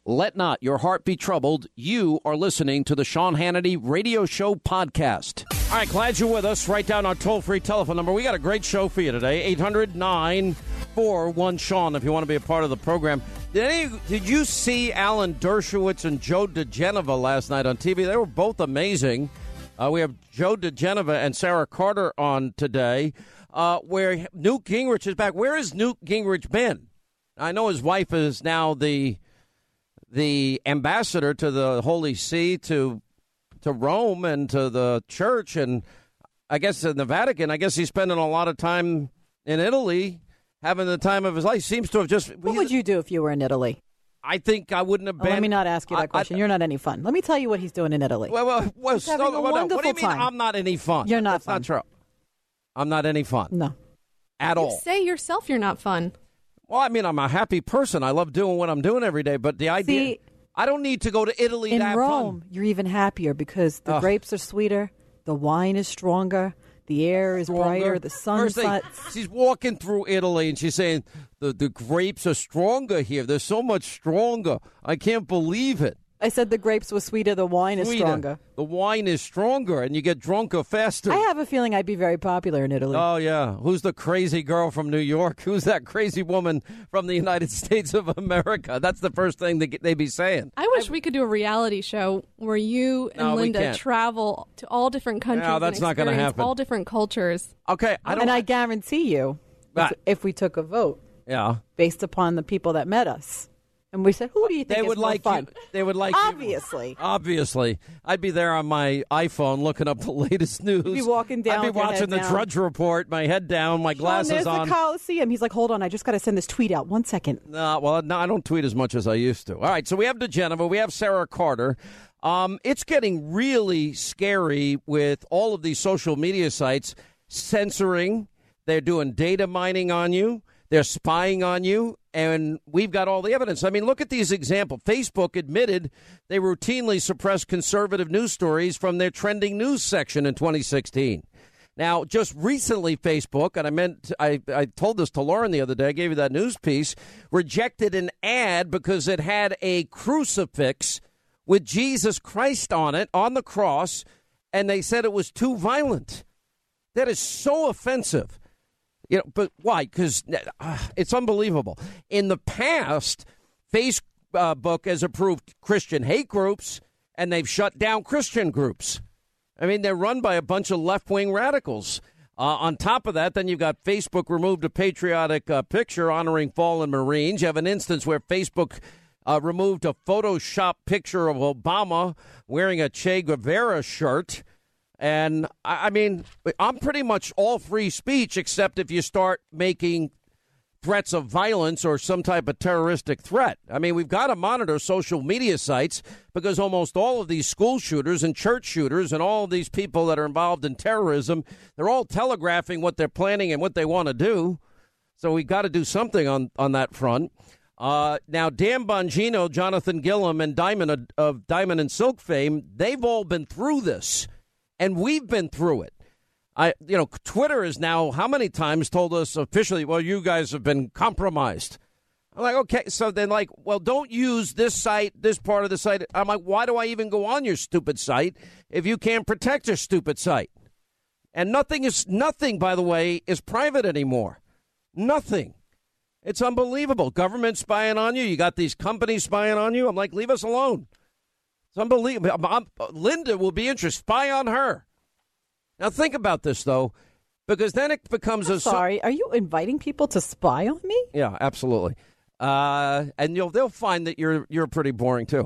Let not your heart be troubled. You are listening to the Sean Hannity Radio Show podcast. All right, glad you're with us. Write down our toll-free telephone number. We got a great show for you today, 800-941-SEAN, if you want to be a part of the program. Did you see Alan Dershowitz and Joe DeGenova last night on TV? They were both amazing. We have Joe DeGenova and Sarah Carter on today, where Newt Gingrich is back. Where has Newt Gingrich been? I know his wife is now the ambassador to the Holy See, to Rome and to the church, and I guess in the Vatican. I guess he's spending a lot of time in Italy, having the time of his life. Seems to have just... What would you do if you were in Italy? I think I wouldn't have been... Let me not ask you that question. You're not any fun. Let me tell you what he's doing in Italy. He's having a wonderful what do you mean time. I'm not any fun? You're not That's fun. not true. I'm not any fun. No. At all. You say yourself you're not fun. Well, I mean, I'm a happy person. I love doing what I'm doing every day, but the idea... See, I don't need to go to Italy to have in Rome, fun. you're even happier because the grapes are sweeter, the wine is stronger, the air is brighter, the sun sets. She's walking through Italy and she's saying the grapes are stronger here. They're so much stronger. I can't believe it. I said the grapes were sweeter, the wine is stronger. The wine is stronger and you get drunker faster. I have a feeling I'd be very popular in Italy. Oh, yeah. Who's the crazy girl from New York? Who's that crazy woman from the United States of America? That's the first thing they'd be saying. I wish we could do a reality show where you and Linda travel to all different countries No, that's and not gonna experience happen. all different cultures. Okay. I guarantee you, if we took a vote based upon the people that met us, and we said, who do you think is more fun? They would like Obviously. Obviously. I'd be there on my iPhone looking up the latest news. You'd be walking down. I'd be watching the Drudge Report, my head down, my glasses there's on. the Coliseum. He's like, hold on, I just got to send this tweet out. 1 second. No, I don't tweet as much as I used to. All right, so we have DeGenova. We have Sarah Carter. It's getting really scary with all of these social media sites censoring. They're doing data mining on you. They're spying on you, and we've got all the evidence. I mean, look at these examples. Facebook admitted they routinely suppress conservative news stories from their trending news section in 2016. Now, just recently, Facebook, and I told this to Lauren the other day, I gave you that news piece, rejected an ad because it had a crucifix with Jesus Christ on it, on the cross, and they said it was too violent. That is so offensive. But why? Because it's unbelievable. In the past, Facebook has approved Christian hate groups, and they've shut down Christian groups. I mean, they're run by a bunch of left-wing radicals. On top of that, then you've got Facebook removed a patriotic picture honoring fallen Marines. You have an instance where Facebook removed a Photoshop picture of Obama wearing a Che Guevara shirt. And, I mean, I'm pretty much all free speech, except if you start making threats of violence or some type of terroristic threat. I mean, we've got to monitor social media sites because almost all of these school shooters and church shooters and all of these people that are involved in terrorism, they're all telegraphing what they're planning and what they want to do. So we got to do something on that front. Now, Dan Bongino, Jonathan Gilliam, and Diamond of Diamond and Silk fame, they've all been through this. And we've been through it. Twitter is now how many times told us officially, well, you guys have been compromised. I'm like, okay, so then well, don't use this site, this part of the site. I'm like, why do I even go on your stupid site if you can't protect your stupid site? And nothing, by the way, is private anymore. Nothing. It's unbelievable. Government spying on you. You got these companies spying on you. I'm like, leave us alone. It's unbelievable. Linda will be interested. Spy on her. Now, think about this, though, because then it becomes Sorry, are you inviting people to spy on me? Yeah, absolutely. And they'll find that you're pretty boring, too.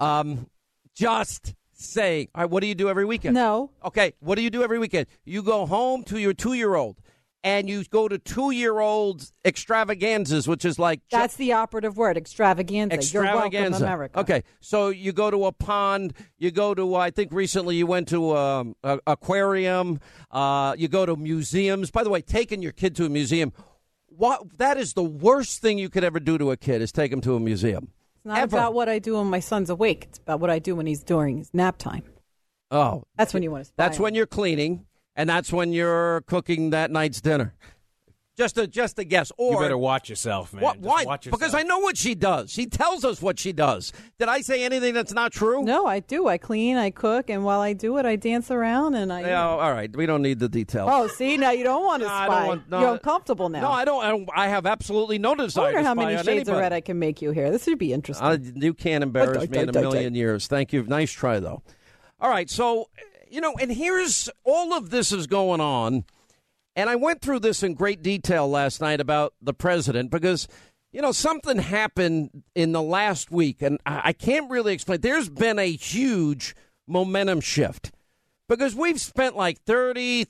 Just saying. All right, what do you do every weekend? No. Okay, what do you do every weekend? You go home to your 2-year-old. And you go to 2-year-old extravaganzas, which is like... That's the operative word, extravaganza. You're welcome, America. Okay, so you go to a pond. You go to, I think recently you went to an aquarium. You go to museums. By the way, taking your kid to a museum, that is the worst thing you could ever do to a kid is take him to a museum. It's not about what I do when my son's awake. It's about what I do when he's during his nap time. Oh. That's when you want to spy That's when you're cleaning. And that's when you're cooking that night's dinner. Just a guess. Or you better watch yourself, man. Why? Watch yourself. Because I know what she does. She tells us what she does. Did I say anything that's not true? No, I do. I clean, I cook, and while I do it, I dance around and I. Yeah, all right. We don't need the details. Oh, see, now you don't want to spy. You're uncomfortable now. No, I don't. I have absolutely no desire. I wonder how many shades of red I can make you here. This would be interesting. You can't embarrass me in a million years. Thank you. Nice try, though. All right, so and here's all of this is going on. And I went through this in great detail last night about the president because, something happened in the last week, and I can't really explain. There's been a huge momentum shift because we've spent like 30,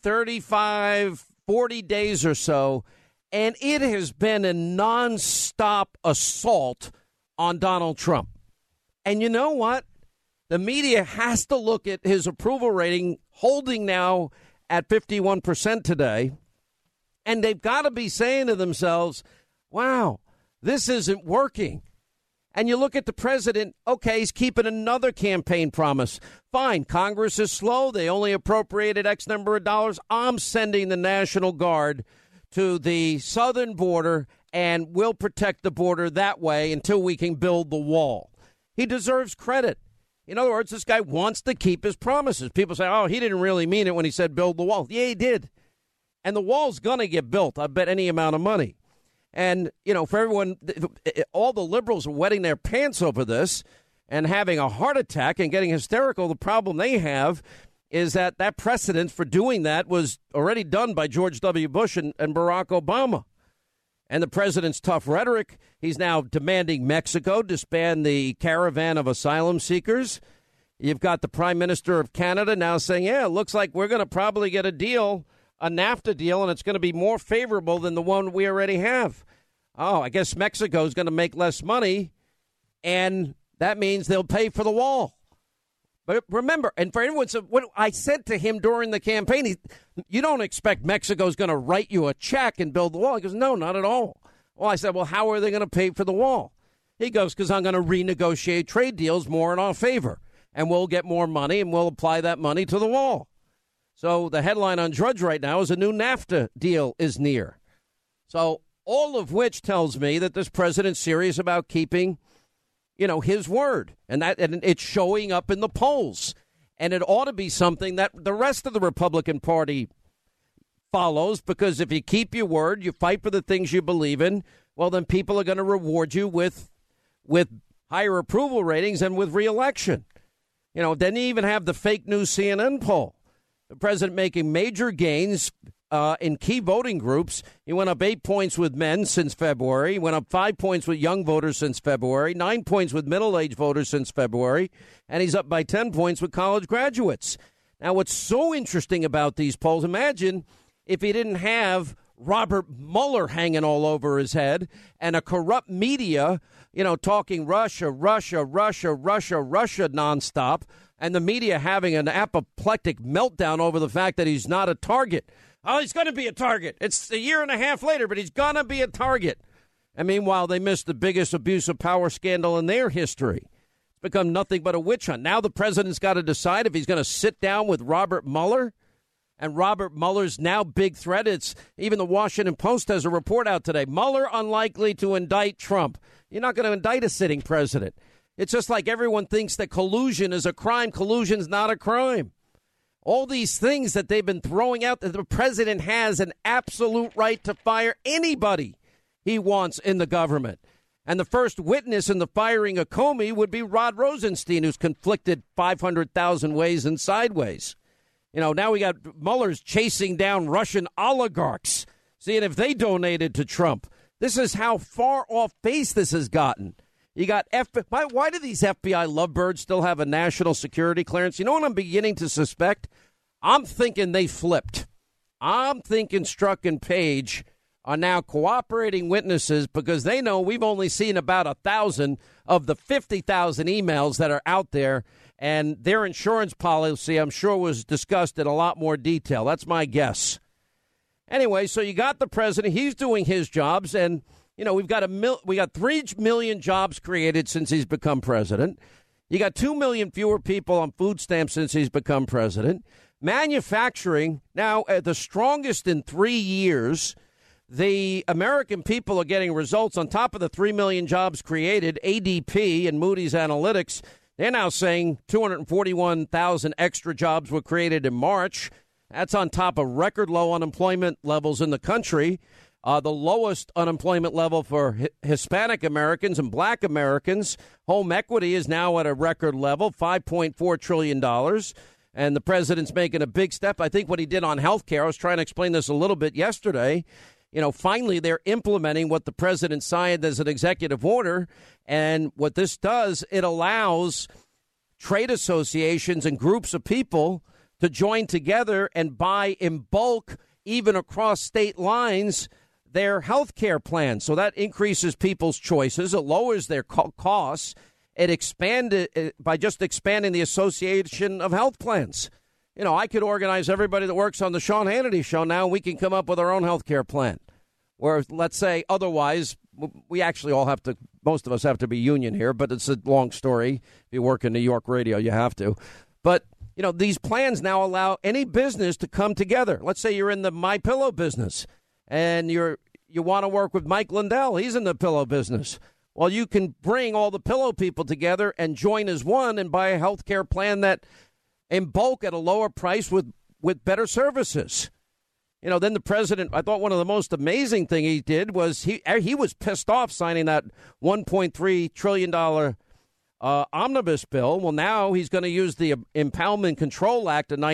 35, 40 days or so, and it has been a nonstop assault on Donald Trump. And you know what? The media has to look at his approval rating holding now at 51% today, and they've got to be saying to themselves, wow, this isn't working. And you look at the president, okay, he's keeping another campaign promise. Fine, Congress is slow. They only appropriated X number of dollars. I'm sending the National Guard to the southern border, and we'll protect the border that way until we can build the wall. He deserves credit. In other words, this guy wants to keep his promises. People say, oh, he didn't really mean it when he said build the wall. Yeah, he did. And the wall's going to get built, I bet, any amount of money. And, for everyone, all the liberals are wetting their pants over this and having a heart attack and getting hysterical. The problem they have is that precedent for doing that was already done by George W. Bush and Barack Obama. And the president's tough rhetoric, he's now demanding Mexico disband the caravan of asylum seekers. You've got the Prime Minister of Canada now saying, yeah, it looks like we're going to probably get a deal, a NAFTA deal, and it's going to be more favorable than the one we already have. Oh, I guess Mexico is going to make less money, and that means they'll pay for the wall. But remember, and for everyone, so what I said to him during the campaign, you don't expect Mexico's going to write you a check and build the wall. He goes, no, not at all. Well, I said, well, how are they going to pay for the wall? He goes, because I'm going to renegotiate trade deals more in our favor, and we'll get more money, and we'll apply that money to the wall. So the headline on Drudge right now is a new NAFTA deal is near. So all of which tells me that this president's serious about keeping his word, and it's showing up in the polls. And it ought to be something that the rest of the Republican Party follows, because if you keep your word, you fight for the things you believe in, well, then people are going to reward you with higher approval ratings and with reelection. Then you even have the fake news CNN poll. The president making major gains in key voting groups. He went up 8 points with men since February. He went up 5 points with young voters since February, 9 points with middle-aged voters since February, and he's up by 10 points with college graduates. Now, what's so interesting about these polls, imagine if he didn't have Robert Mueller hanging all over his head and a corrupt media, talking Russia nonstop, and the media having an apoplectic meltdown over the fact that he's not a target. Oh, he's going to be a target. It's a year and a half later, but he's going to be a target. And meanwhile, they missed the biggest abuse of power scandal in their history. It's become nothing but a witch hunt. Now the president's got to decide if he's going to sit down with Robert Mueller. And Robert Mueller's now big threat. It's even the Washington Post has a report out today. Mueller unlikely to indict Trump. You're not going to indict a sitting president. It's just like everyone thinks that collusion is a crime. Collusion's not a crime. All these things that they've been throwing out, that the president has an absolute right to fire anybody he wants in the government. And the first witness in the firing of Comey would be Rod Rosenstein, who's conflicted 500,000 ways and sideways. Now we got Mueller's chasing down Russian oligarchs, seeing if they donated to Trump. This is how far off base this has gotten. You got FBI. Why do these FBI lovebirds still have a national security clearance? You know what I'm beginning to suspect? I'm thinking they flipped. I'm thinking Strzok and Page are now cooperating witnesses because they know we've only seen about 1,000 of the 50,000 emails that are out there. And their insurance policy, I'm sure, was discussed in a lot more detail. That's my guess. Anyway, so you got the president. He's doing his jobs. And, we've got 3 million jobs created since he's become president. You got 2 million fewer people on food stamps since he's become president. Manufacturing, now the strongest in 3 years. the American people are getting results on top of the 3 million jobs created. ADP and Moody's Analytics, they're now saying 241,000 extra jobs were created in March. That's on top of record low unemployment levels in the country. The lowest unemployment level for Hispanic Americans and black Americans. Home equity is now at a record level, $5.4 trillion. And the president's making a big step. I think what he did on health care, I was trying to explain this a little bit yesterday. Finally, they're implementing what the president signed as an executive order. And what this does, it allows trade associations and groups of people to join together and buy in bulk, even across state lines, their health care plans. So that increases people's choices. It lowers their costs. It expanded by just expanding the Association of Health Plans. I could organize everybody that works on the Sean Hannity show now, and we can come up with our own health care plan. Where, let's say, otherwise, we actually all have to, most of us have to be union here, but it's a long story. If you work in New York radio, you have to. But, these plans now allow any business to come together. Let's say you're in the MyPillow business. And you want to work with Mike Lindell. He's in the pillow business. Well, you can bring all the pillow people together and join as one and buy a health care plan that in bulk at a lower price with better services. Then the president, I thought one of the most amazing thing he did was he was pissed off signing that $1.3 trillion omnibus bill. Well, now he's going to use the Impoundment Control Act of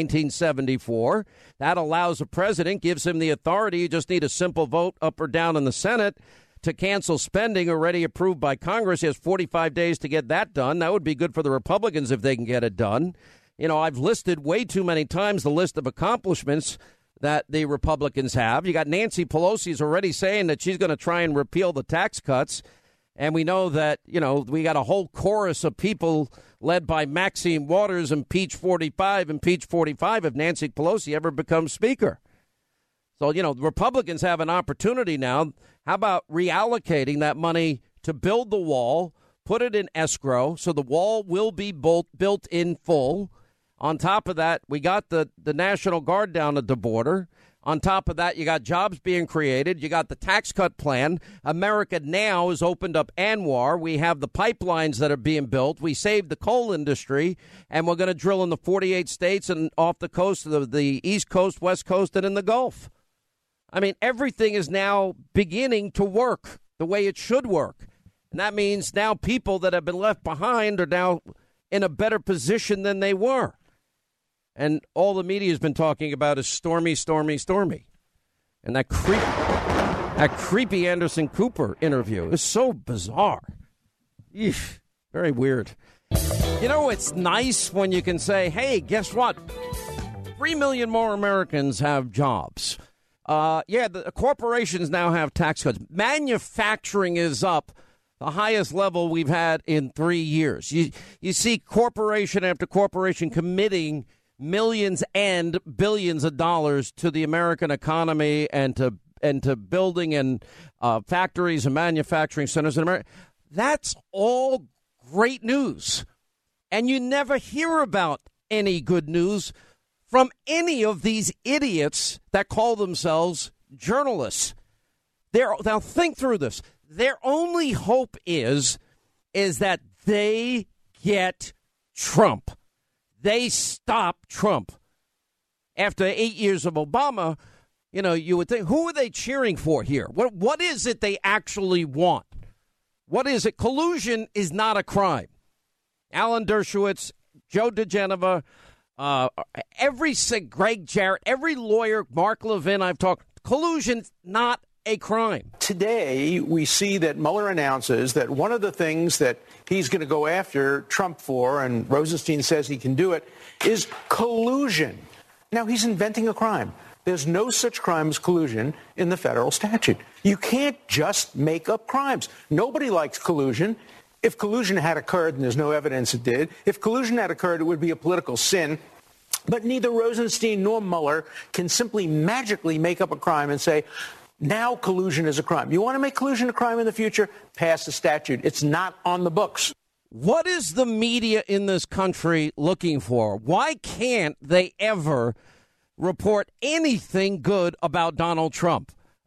1974. That allows the president, gives him the authority. You just need a simple vote up or down in the Senate to cancel spending already approved by Congress. He has 45 days to get that done. That would be good for the Republicans if they can get it done. I've listed way too many times the list of accomplishments that the Republicans have. You got Nancy Pelosi's already saying that she's going to try and repeal the tax cuts. And we know that, we got a whole chorus of people led by Maxine Waters and Peach 45 if Nancy Pelosi ever becomes Speaker. So, the Republicans have an opportunity now. How about reallocating that money to build the wall, put it in escrow so the wall will be built in full. On top of that, we got the National Guard down at the border. On top of that, you got jobs being created. You got the tax cut plan. America Now has opened up ANWR. We have the pipelines that are being built. We saved the coal industry, and we're going to drill in the 48 states and off the coast of the East Coast, West Coast, and in the Gulf. I mean, everything is now beginning to work the way it should work. And that means now people that have been left behind are now in a better position than they were. And all the media has been talking about is stormy, stormy, stormy. And that creepy Anderson Cooper interview is so bizarre. Eesh, very weird. It's nice when you can say, hey, guess what? 3 million more Americans have jobs. The corporations now have tax cuts. Manufacturing is up the highest level we've had in 3 years. You see corporation after corporation committing millions and billions of dollars to the American economy and to building and factories and manufacturing centers in America. That's all great news. And you never hear about any good news from any of these idiots that call themselves journalists. They'll think through this. Their only hope is that they get Trump. They stop Trump. After 8 years of Obama, you would think, who are they cheering for here? What is it they actually want? What is it? Collusion is not a crime. Alan Dershowitz, Joe DeGeneva, Greg Jarrett, every lawyer, Mark Levin I've talked, collusion's not a crime. Today, we see that Mueller announces that one of the things that he's going to go after Trump for, and Rosenstein says he can do it, is collusion. Now, he's inventing a crime. There's no such crime as collusion in the federal statute. You can't just make up crimes. Nobody likes collusion. If collusion had occurred, and there's no evidence it did, if collusion had occurred, it would be a political sin. But neither Rosenstein nor Mueller can simply magically make up a crime and say, now collusion is a crime. You want to make collusion a crime in the future? Pass a statute. It's not on the books. What is the media in this country looking for? Why can't they ever report anything good about Donald Trump?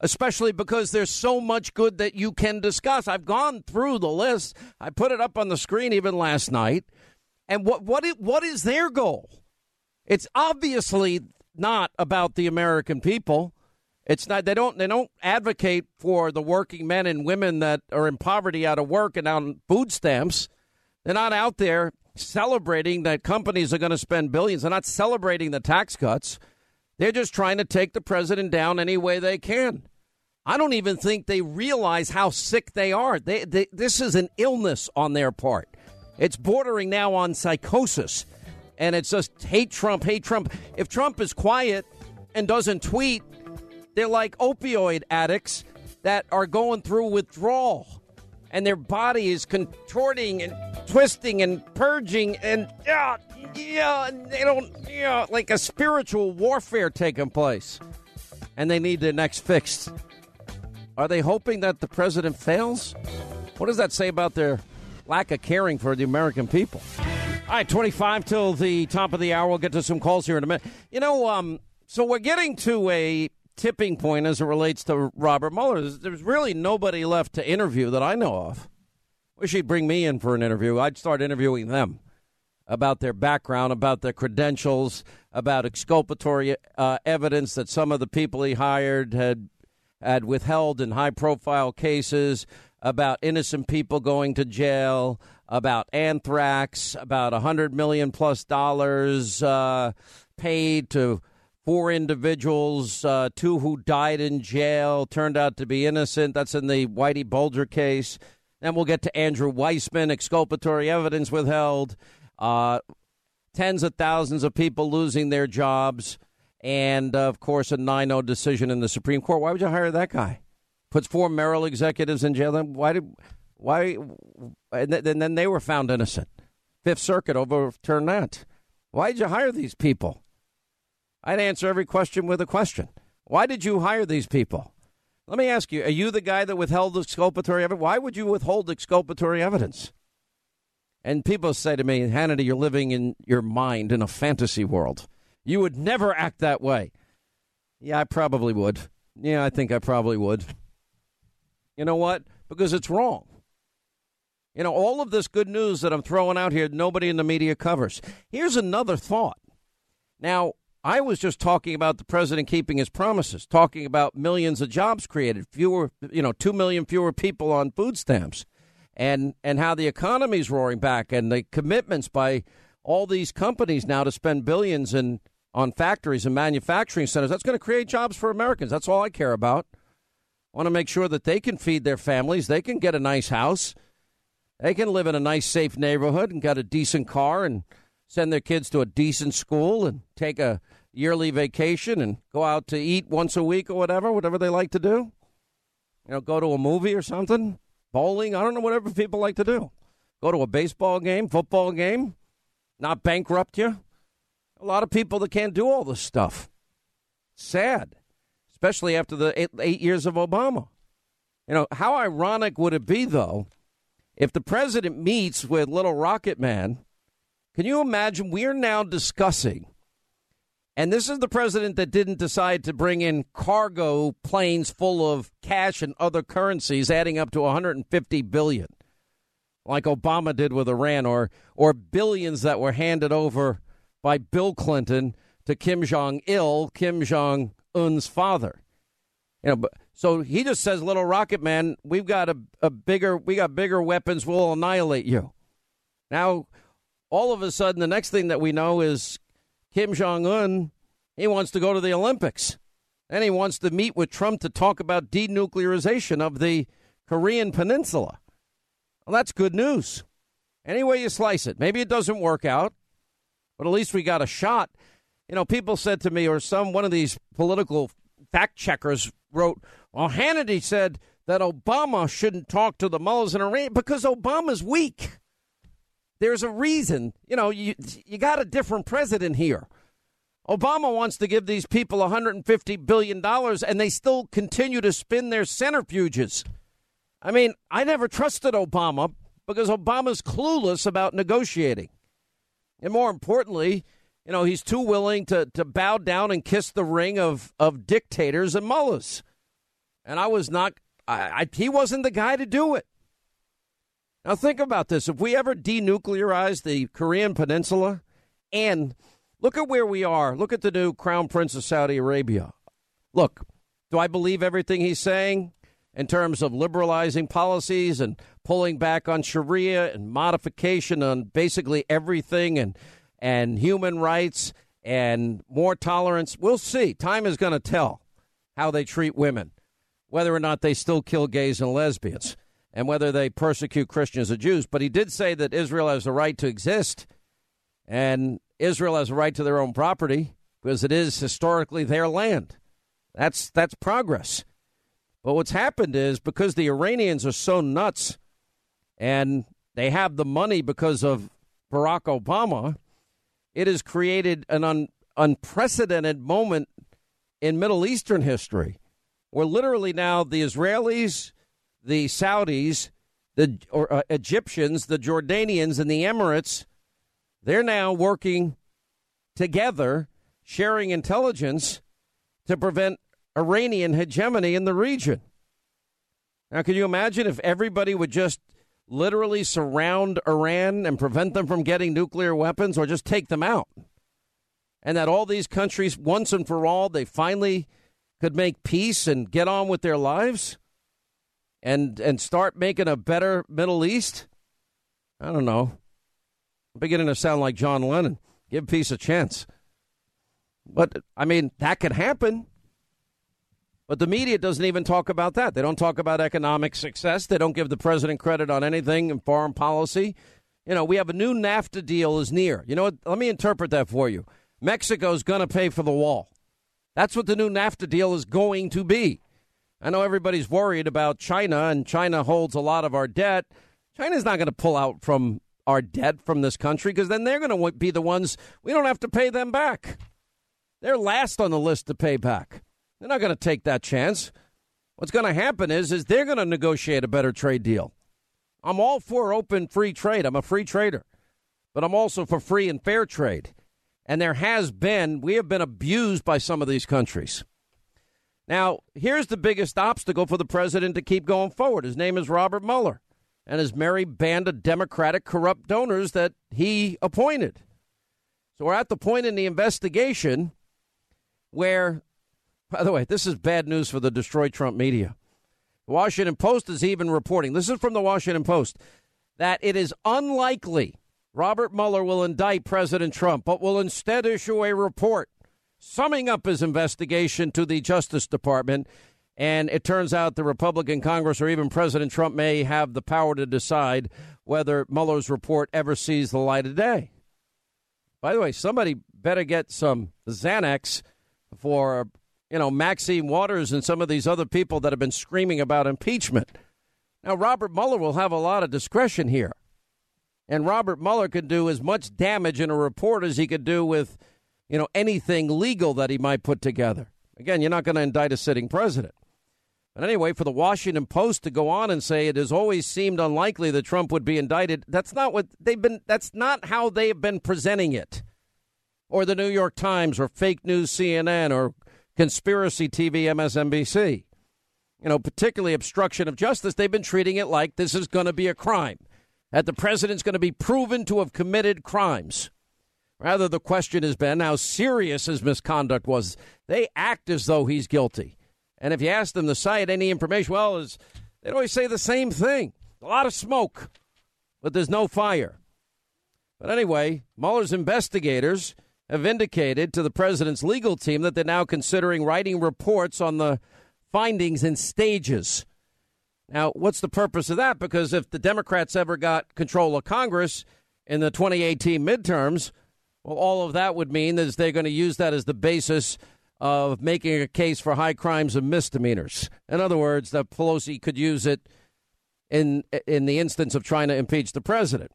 especially because there's so much good that you can discuss. I've gone through the list. I put it up on the screen even last night. And what is their goal? It's obviously not about the American people. It's not. They don't advocate for the working men and women that are in poverty, out of work, and on food stamps. They're not out there celebrating that companies are going to spend billions. They're not celebrating the tax cuts. They're just trying to take the president down any way they can. I don't even think they realize how sick they are. This is an illness on their part. It's bordering now on psychosis. And it's just hate Trump, hate Trump. If Trump is quiet and doesn't tweet, they're like opioid addicts that are going through withdrawal. And their body is contorting and twisting and purging and they don't, like a spiritual warfare taking place. And they need their next fix. Are they hoping that the president fails? What does that say about their lack of caring for the American people? All right, 25 till the top of the hour. We'll get to some calls here in a minute. So we're getting to a tipping point as it relates to Robert Mueller. There's really nobody left to interview that I know of. Wish he'd bring me in for an interview. I'd start interviewing them about their background, about their credentials, about exculpatory evidence that some of the people he hired had withheld in high-profile cases, about innocent people going to jail, about anthrax, about $100 million plus paid to 4 individuals, 2 who died in jail, turned out to be innocent. That's in the Whitey Bulger case. Then we'll get to Andrew Weissman, exculpatory evidence withheld, tens of thousands of people losing their jobs, and, of course, a 9-0 decision in the Supreme Court. Why would you hire that guy? Puts 4 Merrill executives in jail. Why? And then they were found innocent. Fifth Circuit overturned that. Why did you hire these people? I'd answer every question with a question. Why did you hire these people? Let me ask you, are you the guy that withheld exculpatory evidence? Why would you withhold exculpatory evidence? And people say to me, Hannity, you're living in your mind in a fantasy world. You would never act that way. Yeah, I probably would. Yeah, I think I probably would. You know what? Because it's wrong. You know, all of this good news that I'm throwing out here, nobody in the media covers. Here's another thought. Now, I was just talking about the president keeping his promises, talking about millions of jobs created, 2 million fewer people on food stamps, and how the economy's roaring back, and the commitments by all these companies now to spend billions on factories and manufacturing centers. That's going to create jobs for Americans. That's all I care about. I want to make sure that they can feed their families, they can get a nice house, they can live in a nice, safe neighborhood and got a decent car and send their kids to a decent school and take a yearly vacation and go out to eat once a week or whatever they like to do. You know, go to a movie or something, bowling, I don't know, whatever people like to do. Go to a baseball game, football game, not bankrupt you. A lot of people that can't do all this stuff. Sad, especially after the 8 years of Obama. You know, how ironic would it be, though, if the president meets with Little Rocket Man? Can you imagine? We're now discussing, and this is the president that didn't decide to bring in cargo planes full of cash and other currencies, adding up to $150 billion, like Obama did with Iran, or billions that were handed over by Bill Clinton to Kim Jong-il, Kim Jong-un's father. You know, so he just says, Little Rocket Man, we got bigger weapons, we'll annihilate you. Now, all of a sudden, the next thing that we know is Kim Jong-un, he wants to go to the Olympics. And he wants to meet with Trump to talk about denuclearization of the Korean Peninsula. Well, that's good news. Any way you slice it. Maybe it doesn't work out, but at least we got a shot. You know, people said to me, or one of these political fact checkers wrote, well, Hannity said that Obama shouldn't talk to the mullahs in Iran because Obama's weak. There's a reason. You know, you got a different president here. Obama wants to give these people $150 billion, and they still continue to spin their centrifuges. I mean, I never trusted Obama because Obama's clueless about negotiating. And more importantly, you know, he's too willing to bow down and kiss the ring of dictators and mullahs. And I was not, he wasn't the guy to do it. Now think about this. If we ever denuclearize the Korean Peninsula, and look at where we are. Look at the new Crown Prince of Saudi Arabia. Look, do I believe everything he's saying in terms of liberalizing policies and pulling back on Sharia and modification on basically everything and human rights and more tolerance? We'll see. Time is going to tell how they treat women, whether or not they still kill gays and lesbians, and whether they persecute Christians or Jews. But he did say that Israel has a right to exist, and Israel has a right to their own property because it is historically their land. That's progress. But what's happened is because the Iranians are so nuts and they have the money because of Barack Obama, it has created an unprecedented moment in Middle Eastern history where literally now the Israelis, the Saudis, the Egyptians, the Jordanians, and the Emirates, they're now working together, sharing intelligence to prevent Iranian hegemony in the region. Now, can you imagine if everybody would just literally surround Iran and prevent them from getting nuclear weapons or just take them out? And that all these countries, once and for all, they finally could make peace and get on with their lives and start making a better Middle East? I don't know. I'm beginning to sound like John Lennon. Give peace a chance. But, I mean, that could happen. But the media doesn't even talk about that. They don't talk about economic success. They don't give the president credit on anything in foreign policy. You know, we have a new NAFTA deal is near. You know what? Let me interpret that for you. Mexico's going to pay for the wall. That's what the new NAFTA deal is going to be. I know everybody's worried about China, and China holds a lot of our debt. China's not going to pull out from our debt from this country because then they're going to be the ones, we don't have to pay them back. They're last on the list to pay back. They're not going to take that chance. What's going to happen is they're going to negotiate a better trade deal. I'm all for open free trade. I'm a free trader. But I'm also for free and fair trade. And we have been abused by some of these countries. Now, here's the biggest obstacle for the president to keep going forward. His name is Robert Mueller and his merry band of Democratic corrupt donors that he appointed. So we're at the point in the investigation where, by the way, this is bad news for the Destroy Trump media. The Washington Post is even reporting, this is from the Washington Post, that it is unlikely Robert Mueller will indict President Trump, but will instead issue a report summing up his investigation to the Justice Department. And it turns out the Republican Congress or even President Trump may have the power to decide whether Mueller's report ever sees the light of day. By the way, somebody better get some Xanax for, Maxine Waters and some of these other people that have been screaming about impeachment. Now, Robert Mueller will have a lot of discretion here. And Robert Mueller could do as much damage in a report as he could do with, anything legal that he might put together. Again, you're not going to indict a sitting president. But anyway, for the Washington Post to go on and say it has always seemed unlikely that Trump would be indicted, that's not how they have been presenting it. Or the New York Times or fake news CNN or conspiracy TV MSNBC. Particularly obstruction of justice, they've been treating it like this is going to be a crime, that the president's going to be proven to have committed crimes. Rather, the question has been how serious his misconduct was. They act as though he's guilty. And if you ask them to cite any information, they'd always say the same thing. A lot of smoke, but there's no fire. But anyway, Mueller's investigators have indicated to the president's legal team that they're now considering writing reports on the findings in stages. Now, what's the purpose of that? Because if the Democrats ever got control of Congress in the 2018 midterms, well, all of that would mean is they're going to use that as the basis of making a case for high crimes and misdemeanors. In other words, that Pelosi could use it in the instance of trying to impeach the president.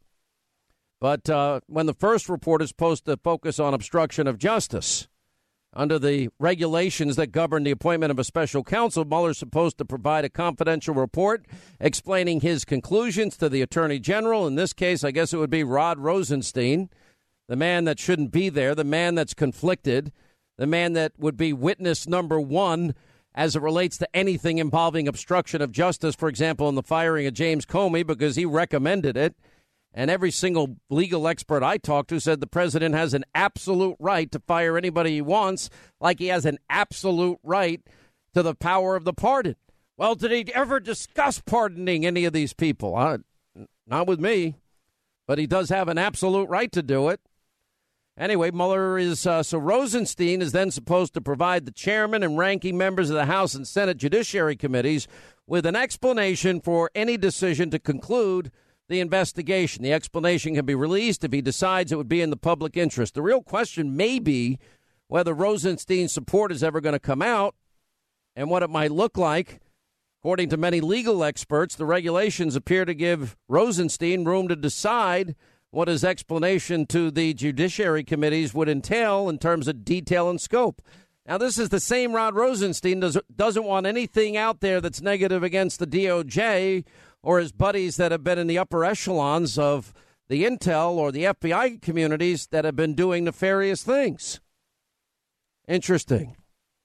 But when the first report is supposed to focus on obstruction of justice, under the regulations that govern the appointment of a special counsel, Mueller's supposed to provide a confidential report explaining his conclusions to the attorney general. In this case, I guess it would be Rod Rosenstein, the man that shouldn't be there, the man that's conflicted, the man that would be witness number one as it relates to anything involving obstruction of justice, for example, in the firing of James Comey, because he recommended it. And every single legal expert I talked to said the president has an absolute right to fire anybody he wants, like he has an absolute right to the power of the pardon. Well, did he ever discuss pardoning any of these people? Not with me, but he does have an absolute right to do it. Anyway, Mueller is, so Rosenstein is then supposed to provide the chairman and ranking members of the House and Senate Judiciary Committees with an explanation for any decision to conclude the investigation. The explanation can be released if he decides it would be in the public interest. The real question may be whether Rosenstein's support is ever going to come out and what it might look like. According to many legal experts, the regulations appear to give Rosenstein room to decide what his explanation to the judiciary committees would entail in terms of detail and scope. Now, this is the same Rod Rosenstein doesn't want anything out there that's negative against the DOJ or his buddies that have been in the upper echelons of the intel or the FBI communities that have been doing nefarious things. Interesting.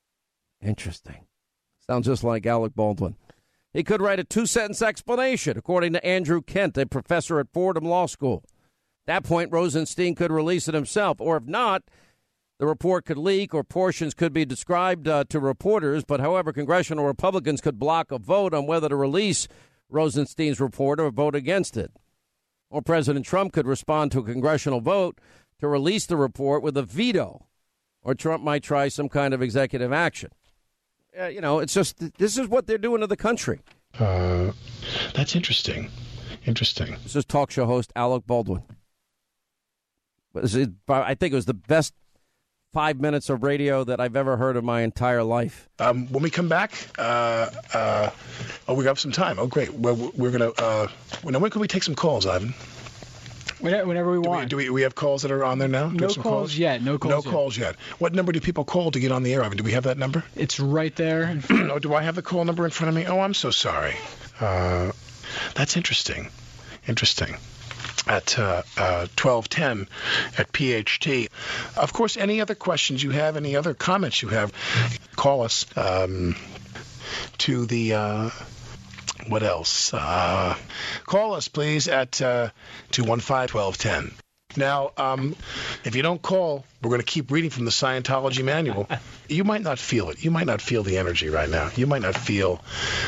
Sounds just like Alec Baldwin. He could write a 2-sentence explanation, according to Andrew Kent, a professor at Fordham Law School. At that point, Rosenstein could release it himself, or if not, the report could leak or portions could be described to reporters. But however, congressional Republicans could block a vote on whether to release Rosenstein's report or vote against it. Or President Trump could respond to a congressional vote to release the report with a veto, or Trump might try some kind of executive action. It's just, this is what they're doing to the country. That's interesting. This is talk show host Alec Baldwin. I think it was the best 5 minutes of radio that I've ever heard in my entire life. When we come back, we got some time. Oh, great. Well, we're going to, when can we take some calls, Ivan? Whenever we want. Do we have calls that are on there now? No calls yet. No calls yet. What number do people call to get on the air, Ivan? Do we have that number? It's right there. Oh, do I have the call number in front of me? Oh, I'm so sorry. That's interesting. At 1210 at PHT. Of course, any other questions you have, any other comments you have, call us to the... What else? Call us, please, at 215-1210. Now, if you don't call, we're going to keep reading from the Scientology manual. You might not feel it. You might not feel the energy right now. You might not feel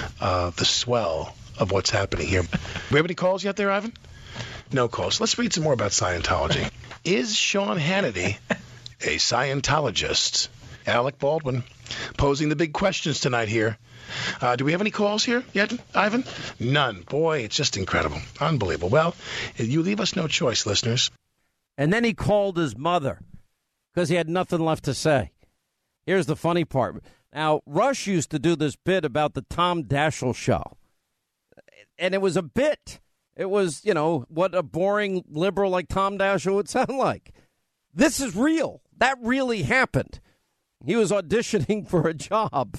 the swell of what's happening here. We have any calls yet there, Ivan? No calls. Let's read some more about Scientology. Is Sean Hannity a Scientologist? Alec Baldwin posing the big questions tonight here. Do we have any calls here yet, Ivan? None. Boy, it's just incredible. Unbelievable. Well, you leave us no choice, listeners. And then he called his mother because he had nothing left to say. Here's the funny part. Now, Rush used to do this bit about the Tom Daschle show. And it was a bit. It was, what a boring liberal like Tom Daschle would sound like. This is real. That really happened. He was auditioning for a job.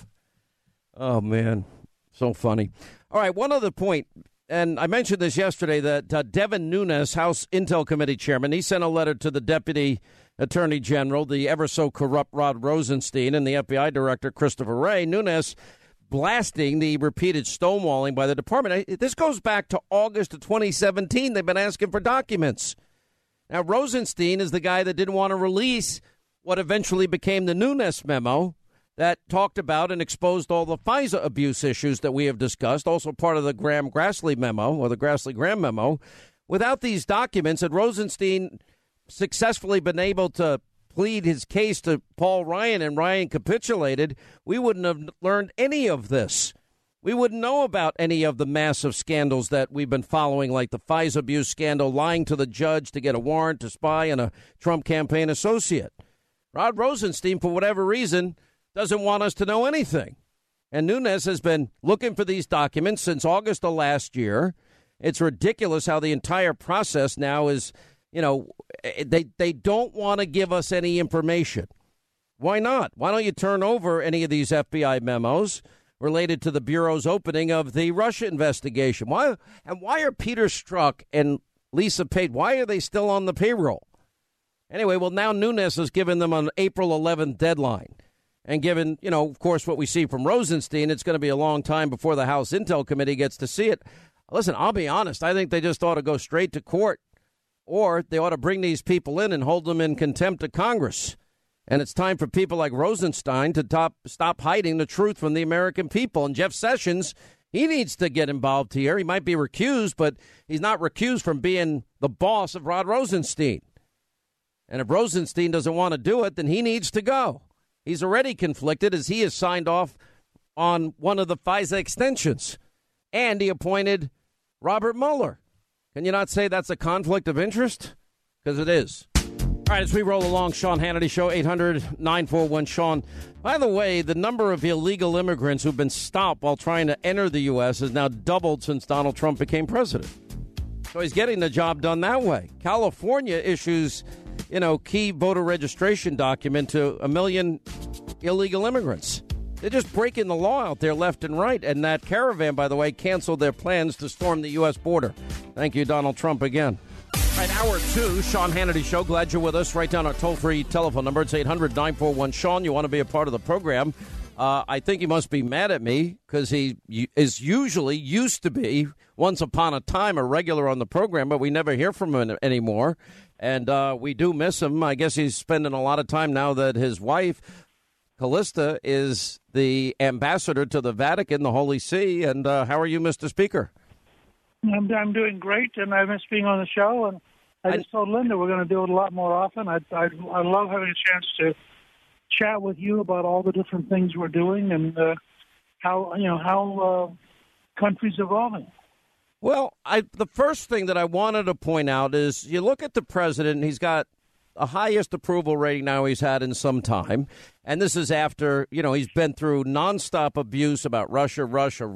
Oh, man. So funny. All right, one other point, and I mentioned this yesterday, that Devin Nunes, House Intel Committee chairman, he sent a letter to the Deputy Attorney General, the ever-so-corrupt Rod Rosenstein, and the FBI Director, Christopher Wray. Nunes blasting the repeated stonewalling by the department. This goes back to August of 2017. They've been asking for documents. Now, Rosenstein is the guy that didn't want to release what eventually became the Nunes memo that talked about and exposed all the FISA abuse issues that we have discussed, also part of the Graham-Grassley memo, or the Grassley-Graham memo. Without these documents, had Rosenstein successfully been able to plead his case to Paul Ryan and Ryan capitulated, we wouldn't have learned any of this. We wouldn't know about any of the massive scandals that we've been following, like the FISA abuse scandal, lying to the judge to get a warrant to spy on a Trump campaign associate. Rod Rosenstein, for whatever reason, doesn't want us to know anything. And Nunes has been looking for these documents since August of last year. It's ridiculous how the entire process now is, they don't want to give us any information. Why not? Why don't you turn over any of these FBI memos related to the Bureau's opening of the Russia investigation? Why are Peter Strzok and Lisa Page, why are they still on the payroll? Anyway, well, now Nunes has given them an April 11th deadline. And given, of course, what we see from Rosenstein, it's going to be a long time before the House Intel Committee gets to see it. Listen, I'll be honest. I think they just ought to go straight to court, or they ought to bring these people in and hold them in contempt of Congress. And it's time for people like Rosenstein to stop hiding the truth from the American people. And Jeff Sessions, he needs to get involved here. He might be recused, but he's not recused from being the boss of Rod Rosenstein. And if Rosenstein doesn't want to do it, then he needs to go. He's already conflicted as he has signed off on one of the FISA extensions. And he appointed Robert Mueller. Can you not say that's a conflict of interest? Because it is. All right, as we roll along, Sean Hannity Show, 800-941-SEAN. By the way, the number of illegal immigrants who've been stopped while trying to enter the U.S. has now doubled since Donald Trump became president. So he's getting the job done that way. California issues, key voter registration document to 1 million illegal immigrants. They're just breaking the law out there left and right. And that caravan, by the way, canceled their plans to storm the U.S. border. Thank you, Donald Trump, again. All right, hour 2, Sean Hannity Show. Glad you're with us. Write down our toll-free telephone number. It's 800-941-SEAN. You want to be a part of the program. I think he must be mad at me because he is used to be, once upon a time, a regular on the program, but we never hear from him anymore. And we do miss him. I guess he's spending a lot of time now that his wife, Callista, is the ambassador to the Vatican, the Holy See. And how are you, Mr. Speaker? I'm doing great, and I miss being on the show. And I just told Linda we're going to do it a lot more often. I love having a chance to chat with you about all the different things we're doing and how countries evolving. Well, the first thing that I wanted to point out is you look at the president. He's got the highest approval rating now he's had in some time. And this is after, he's been through nonstop abuse about Russia,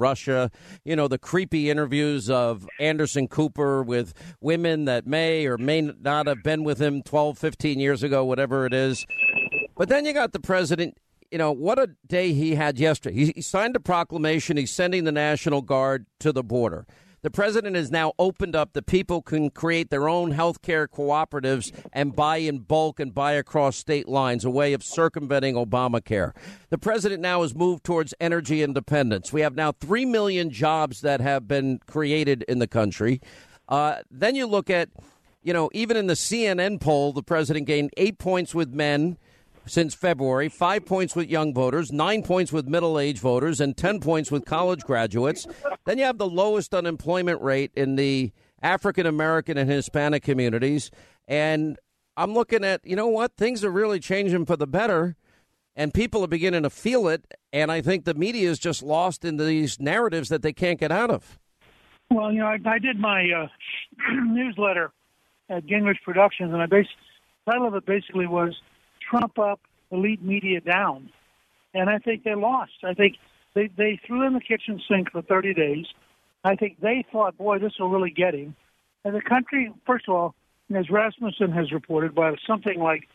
the creepy interviews of Anderson Cooper with women that may or may not have been with him 12, 15 years ago, whatever it is. But then you got the president, what a day he had yesterday. He signed a proclamation. He's sending the National Guard to the border. The president has now opened up that people can create their own health care cooperatives and buy in bulk and buy across state lines, a way of circumventing Obamacare. The president now has moved towards energy independence. We have now 3 million jobs that have been created in the country. Then you look at, even in the CNN poll, the president gained 8 points with men since February, 5 points with young voters, 9 points with middle-aged voters, and 10 points with college graduates. Then you have the lowest unemployment rate in the African-American and Hispanic communities. And I'm looking at, things are really changing for the better, and people are beginning to feel it. And I think the media is just lost in these narratives that they can't get out of. Well, I did my newsletter at Gingrich Productions, and the title of it basically was Trump up, elite media down. And I think they lost. I think they threw in the kitchen sink for 30 days. I think they thought, boy, this will really get him. And the country, first of all, as Rasmussen has reported, by something like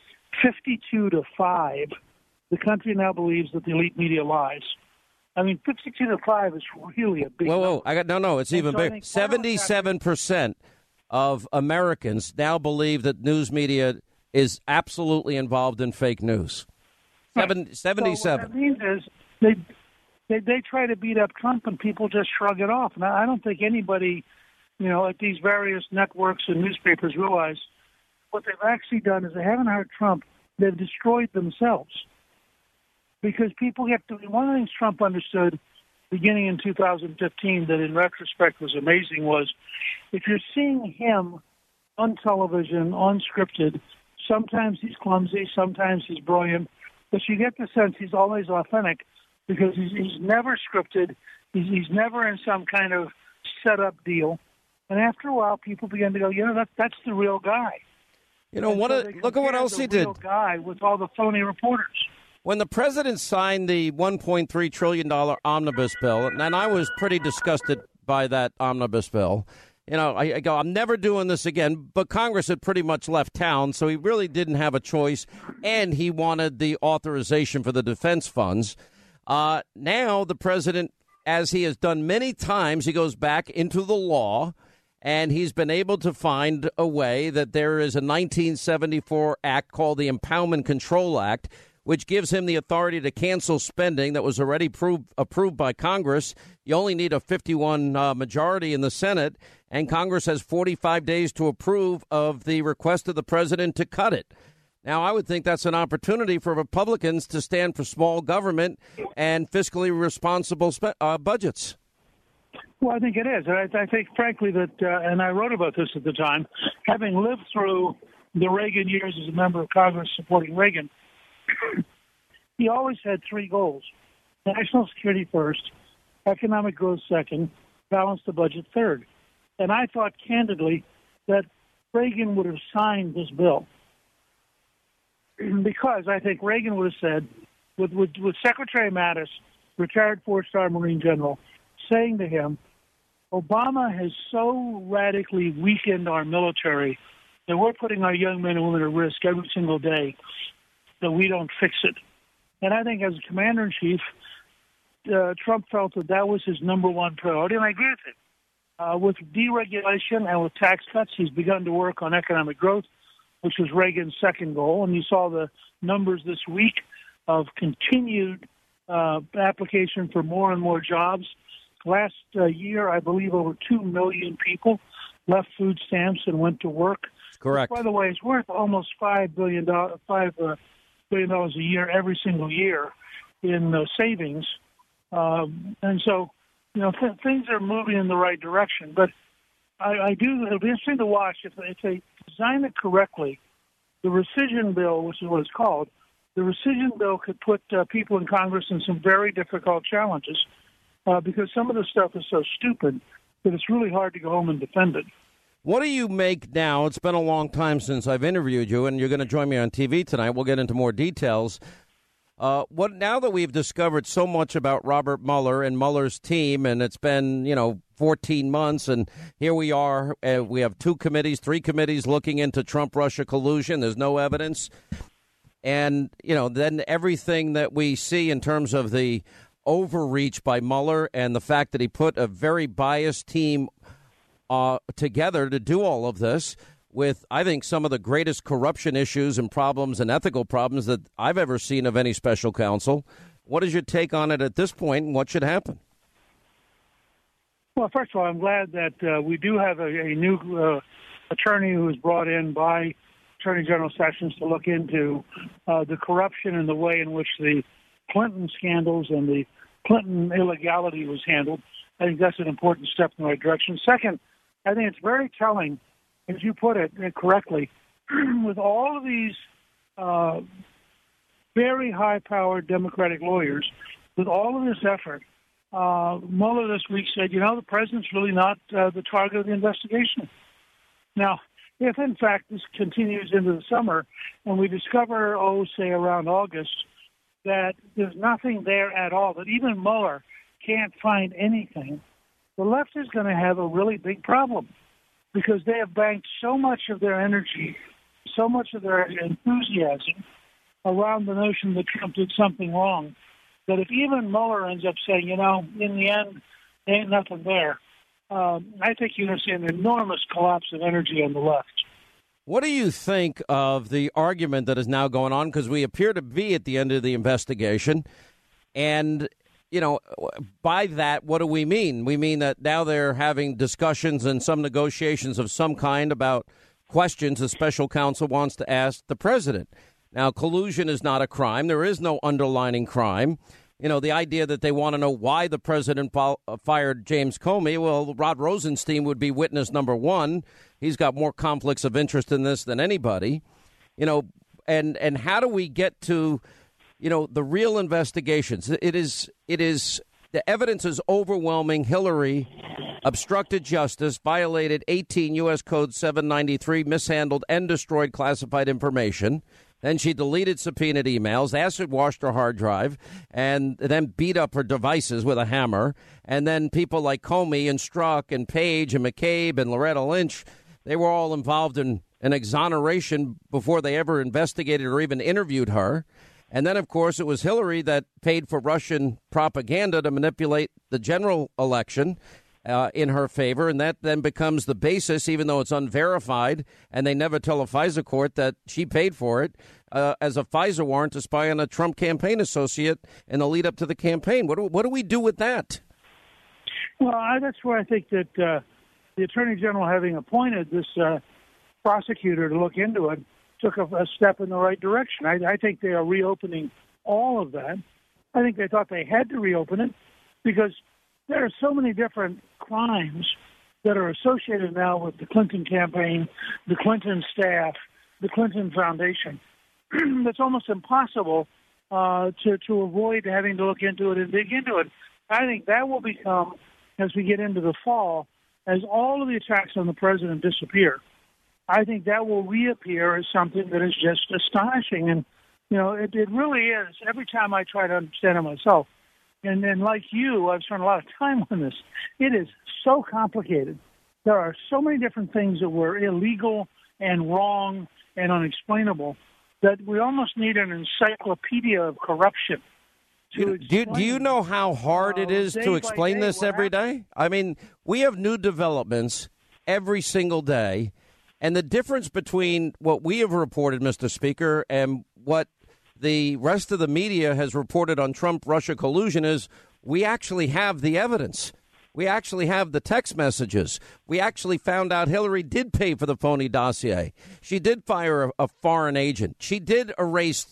52-5, the country now believes that the elite media lies. I mean, 52-5 is really a big number. It's even bigger. 77% of Americans now believe that news media is absolutely involved in fake news. 77. So what that means is they try to beat up Trump and people just shrug it off. Now, I don't think anybody, at these various networks and newspapers realize what they've actually done is they haven't hurt Trump. They've destroyed themselves. Because people have to, one of the things Trump understood beginning in 2015 that in retrospect was amazing was if you're seeing him on television, unscripted, sometimes he's clumsy, sometimes he's brilliant, but you get the sense he's always authentic because he's never scripted, he's never in some kind of set-up deal. And after a while, people begin to go, that's the real guy. Look at what else he did. The real guy with all the phony reporters. When the president signed the $1.3 trillion omnibus bill, and I was pretty disgusted by that omnibus bill, I go, I'm never doing this again. But Congress had pretty much left town, so he really didn't have a choice. And he wanted the authorization for the defense funds. Now the president, as he has done many times, he goes back into the law. And he's been able to find a way that there is a 1974 act called the Impoundment Control Act, which gives him the authority to cancel spending that was already approved by Congress. You only need a 51 majority in the Senate, and Congress has 45 days to approve of the request of the president to cut it. Now, I would think that's an opportunity for Republicans to stand for small government and fiscally responsible budgets. Well, I think it is. I think, frankly, that, and I wrote about this at the time, having lived through the Reagan years as a member of Congress supporting Reagan, he always had three goals: national security first, economic growth second, balance the budget third. And I thought candidly that Reagan would have signed this bill, because I think Reagan would have said, with Secretary Mattis, retired four-star Marine general, saying to him, Obama has so radically weakened our military that we're putting our young men and women at risk every single day that we don't fix it. And I think as a commander-in-chief, Trump felt that was his number one priority, and I agree with it. With deregulation and with tax cuts, he's begun to work on economic growth, which was Reagan's second goal. And you saw the numbers this week of continued application for more and more jobs. Last year, I believe over 2 million people left food stamps and went to work. Correct. Which, by the way, it's worth almost $5 billion a year every single year in savings. And so, things are moving in the right direction. But it'll be interesting to watch if they design it correctly. The rescission bill, which is what it's called, the rescission bill could put people in Congress in some very difficult challenges because some of the stuff is so stupid that it's really hard to go home and defend it. What do you make now? It's been a long time since I've interviewed you, and you're going to join me on TV tonight. We'll get into more details. Now that we've discovered so much about Robert Mueller and Mueller's team, and it's been, 14 months, and here we are. We have three committees looking into Trump-Russia collusion. There's no evidence. And, then everything that we see in terms of the overreach by Mueller and the fact that he put a very biased team together to do all of this with, I think, some of the greatest corruption issues and problems and ethical problems that I've ever seen of any special counsel. What is your take on it at this point, and what should happen? Well, first of all, I'm glad that we do have a new attorney who was brought in by Attorney General Sessions to look into the corruption and the way in which the Clinton scandals and the Clinton illegality was handled. I think that's an important step in the right direction. Second, I think it's very telling, as you put it correctly, with all of these very high-powered Democratic lawyers, with all of this effort, Mueller this week said, the president's really not the target of the investigation. Now, if, in fact, this continues into the summer and we discover, say around August, that there's nothing there at all, that even Mueller can't find anything, the left is going to have a really big problem because they have banked so much of their energy, so much of their enthusiasm around the notion that Trump did something wrong, that if even Mueller ends up saying, in the end, there ain't nothing there, I think you're going to see an enormous collapse of energy on the left. What do you think of the argument that is now going on? Because we appear to be at the end of the investigation. And, by that, what do we mean? We mean that now they're having discussions and some negotiations of some kind about questions the special counsel wants to ask the president. Now, collusion is not a crime. There is no underlying crime. The idea that they want to know why the president fired James Comey, well, Rod Rosenstein would be witness number one. He's got more conflicts of interest in this than anybody. And how do we get to, the real investigations? It is the evidence is overwhelming. Hillary obstructed justice, violated 18 U.S. Code 793, mishandled and destroyed classified information. Then she deleted subpoenaed emails, acid washed her hard drive, and then beat up her devices with a hammer. And then people like Comey and Strzok and Page and McCabe and Loretta Lynch, they were all involved in an exoneration before they ever investigated or even interviewed her. And then, of course, it was Hillary that paid for Russian propaganda to manipulate the general election. in her favor, and that then becomes the basis, even though it's unverified, and they never tell a FISA court that she paid for it, as a FISA warrant to spy on a Trump campaign associate in the lead up to the campaign. What do we do with that? Well, that's where I think that the Attorney General, having appointed this prosecutor to look into it, took a step in the right direction. I think they are reopening all of that. I think they thought they had to reopen it because there are so many different crimes that are associated now with the Clinton campaign, the Clinton staff, the Clinton Foundation. It's almost impossible to avoid having to look into it and dig into it. I think that will become, as we get into the fall, as all of the attacks on the president disappear, I think that will reappear as something that is just astonishing. And, you know, it really is. Every time I try to understand it myself, and like you, I've spent a lot of time on this, it is so complicated. There are so many different things that were illegal and wrong and unexplainable that we almost need an encyclopedia of corruption. Do you know how hard it is to explain this every day? I mean, we have new developments every single day, and the difference between what we have reported, Mr. Speaker, and what the rest of the media has reported on Trump-Russia collusion is we actually have the evidence. We actually have the text messages. We actually found out Hillary did pay for the phony dossier. She did fire a foreign agent. She did erase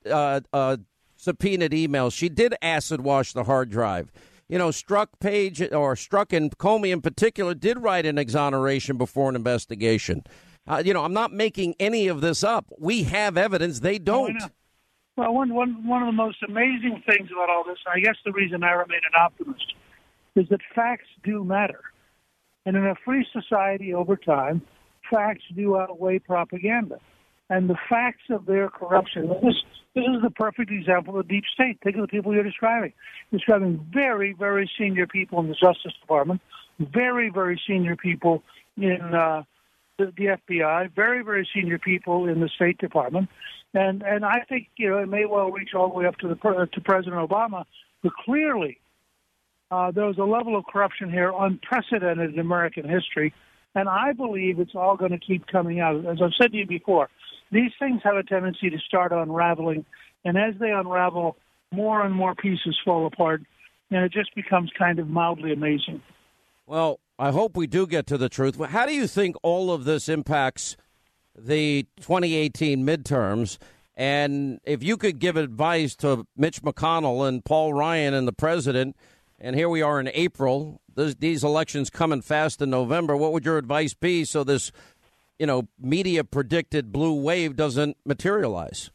subpoenaed emails. She did acid wash the hard drive. You know, Strzok and Comey in particular did write an exoneration before an investigation. I'm not making any of this up. We have evidence. They don't. Well, one of the most amazing things about all this, and I guess the reason I remain an optimist, is that facts do matter. And in a free society over time, facts do outweigh propaganda. And the facts of their corruption, this is the perfect example of the deep state. Think of the people you're describing. Describing very, very senior people in the Justice Department, very, very senior people in the FBI, very, very senior people in the State Department. And I think, it may well reach all the way up to President Obama, but clearly there was a level of corruption here unprecedented in American history, and I believe it's all going to keep coming out. As I've said to you before, these things have a tendency to start unraveling, and as they unravel, more and more pieces fall apart, and it just becomes kind of mildly amazing. Well, I hope we do get to the truth. How do you think all of this impacts the 2018 midterms? And if you could give advice to Mitch McConnell and Paul Ryan and the president, and here we are in April, these elections coming fast in November, what would your advice be so this, media predicted blue wave doesn't materialize?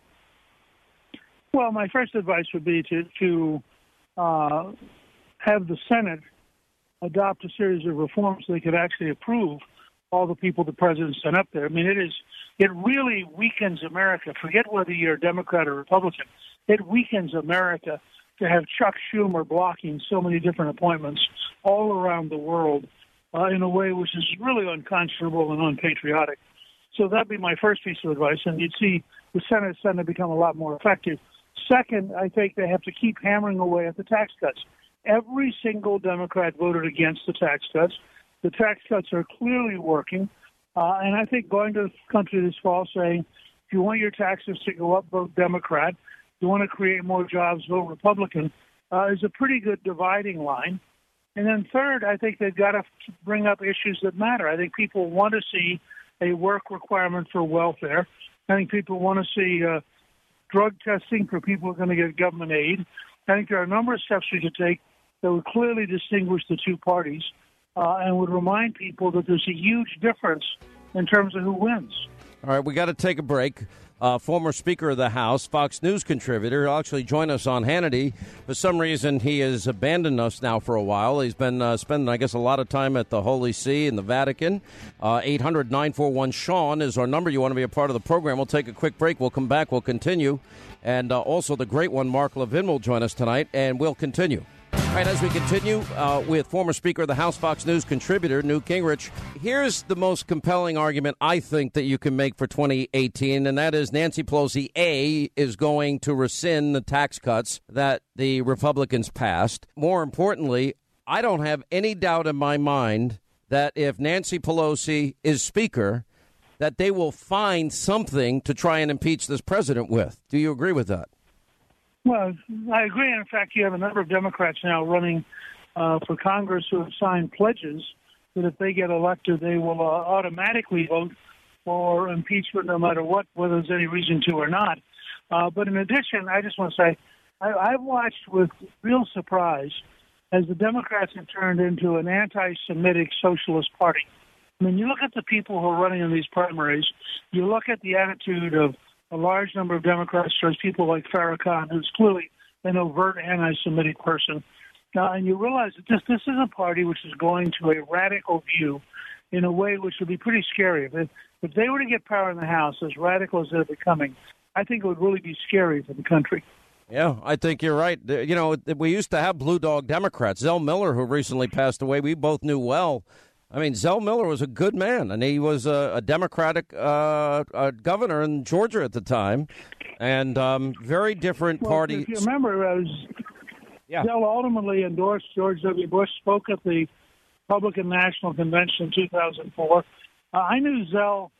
Well, my first advice would be to have the Senate adopt a series of reforms so they could actually approve all the people the president sent up there. I mean, it really weakens America. Forget whether you're a Democrat or Republican. It weakens America to have Chuck Schumer blocking so many different appointments all around the world in a way which is really unconscionable and unpatriotic. So that'd be my first piece of advice, and you'd see the Senate become a lot more effective. Second, I think they have to keep hammering away at the tax cuts. Every single Democrat voted against the tax cuts. The tax cuts are clearly working, and I think going to the country this fall saying, if you want your taxes to go up, vote Democrat. If you want to create more jobs, vote Republican, is a pretty good dividing line. And then third, I think they've got to bring up issues that matter. I think people want to see a work requirement for welfare. I think people want to see drug testing for people who are going to get government aid. I think there are a number of steps we could take that would clearly distinguish the two parties and would remind people that there's a huge difference in terms of who wins. All right, we got to take a break. Former Speaker of the House, Fox News contributor, will actually join us on Hannity. For some reason, he has abandoned us now for a while. He's been spending, I guess, a lot of time at the Holy See and the Vatican. 800-941-SEAN is our number. You want to be a part of the program. We'll take a quick break. We'll come back. We'll continue. And also the great one, Mark Levin, will join us tonight, and we'll continue. All right, as we continue with former Speaker of the House, Fox News contributor, Newt Gingrich, here's the most compelling argument I think that you can make for 2018, and that is Nancy Pelosi, A, is going to rescind the tax cuts that the Republicans passed. More importantly, I don't have any doubt in my mind that if Nancy Pelosi is Speaker, that they will find something to try and impeach this president with. Do you agree with that? Well, I agree. In fact, you have a number of Democrats now running for Congress who have signed pledges that if they get elected, they will automatically vote for impeachment no matter what, whether there's any reason to or not. But in addition, I just want to say, I've watched with real surprise as the Democrats have turned into an anti-Semitic socialist party. I mean, you look at the people who are running in these primaries, you look at the attitude of a large number of Democrats towards people like Farrakhan, who's clearly an overt anti-Semitic person. And you realize that this is a party which is going to a radical view in a way which would be pretty scary. If they were to get power in the House, as radical as they're becoming, I think it would really be scary for the country. Yeah, I think you're right. You know, we used to have blue dog Democrats. Zell Miller, who recently passed away, we both knew well. I mean, Zell Miller was a good man, and he was a Democratic governor in Georgia at the time, and very different party. If you remember, Zell ultimately endorsed George W. Bush, spoke at the Republican National Convention in 2004. I knew Zell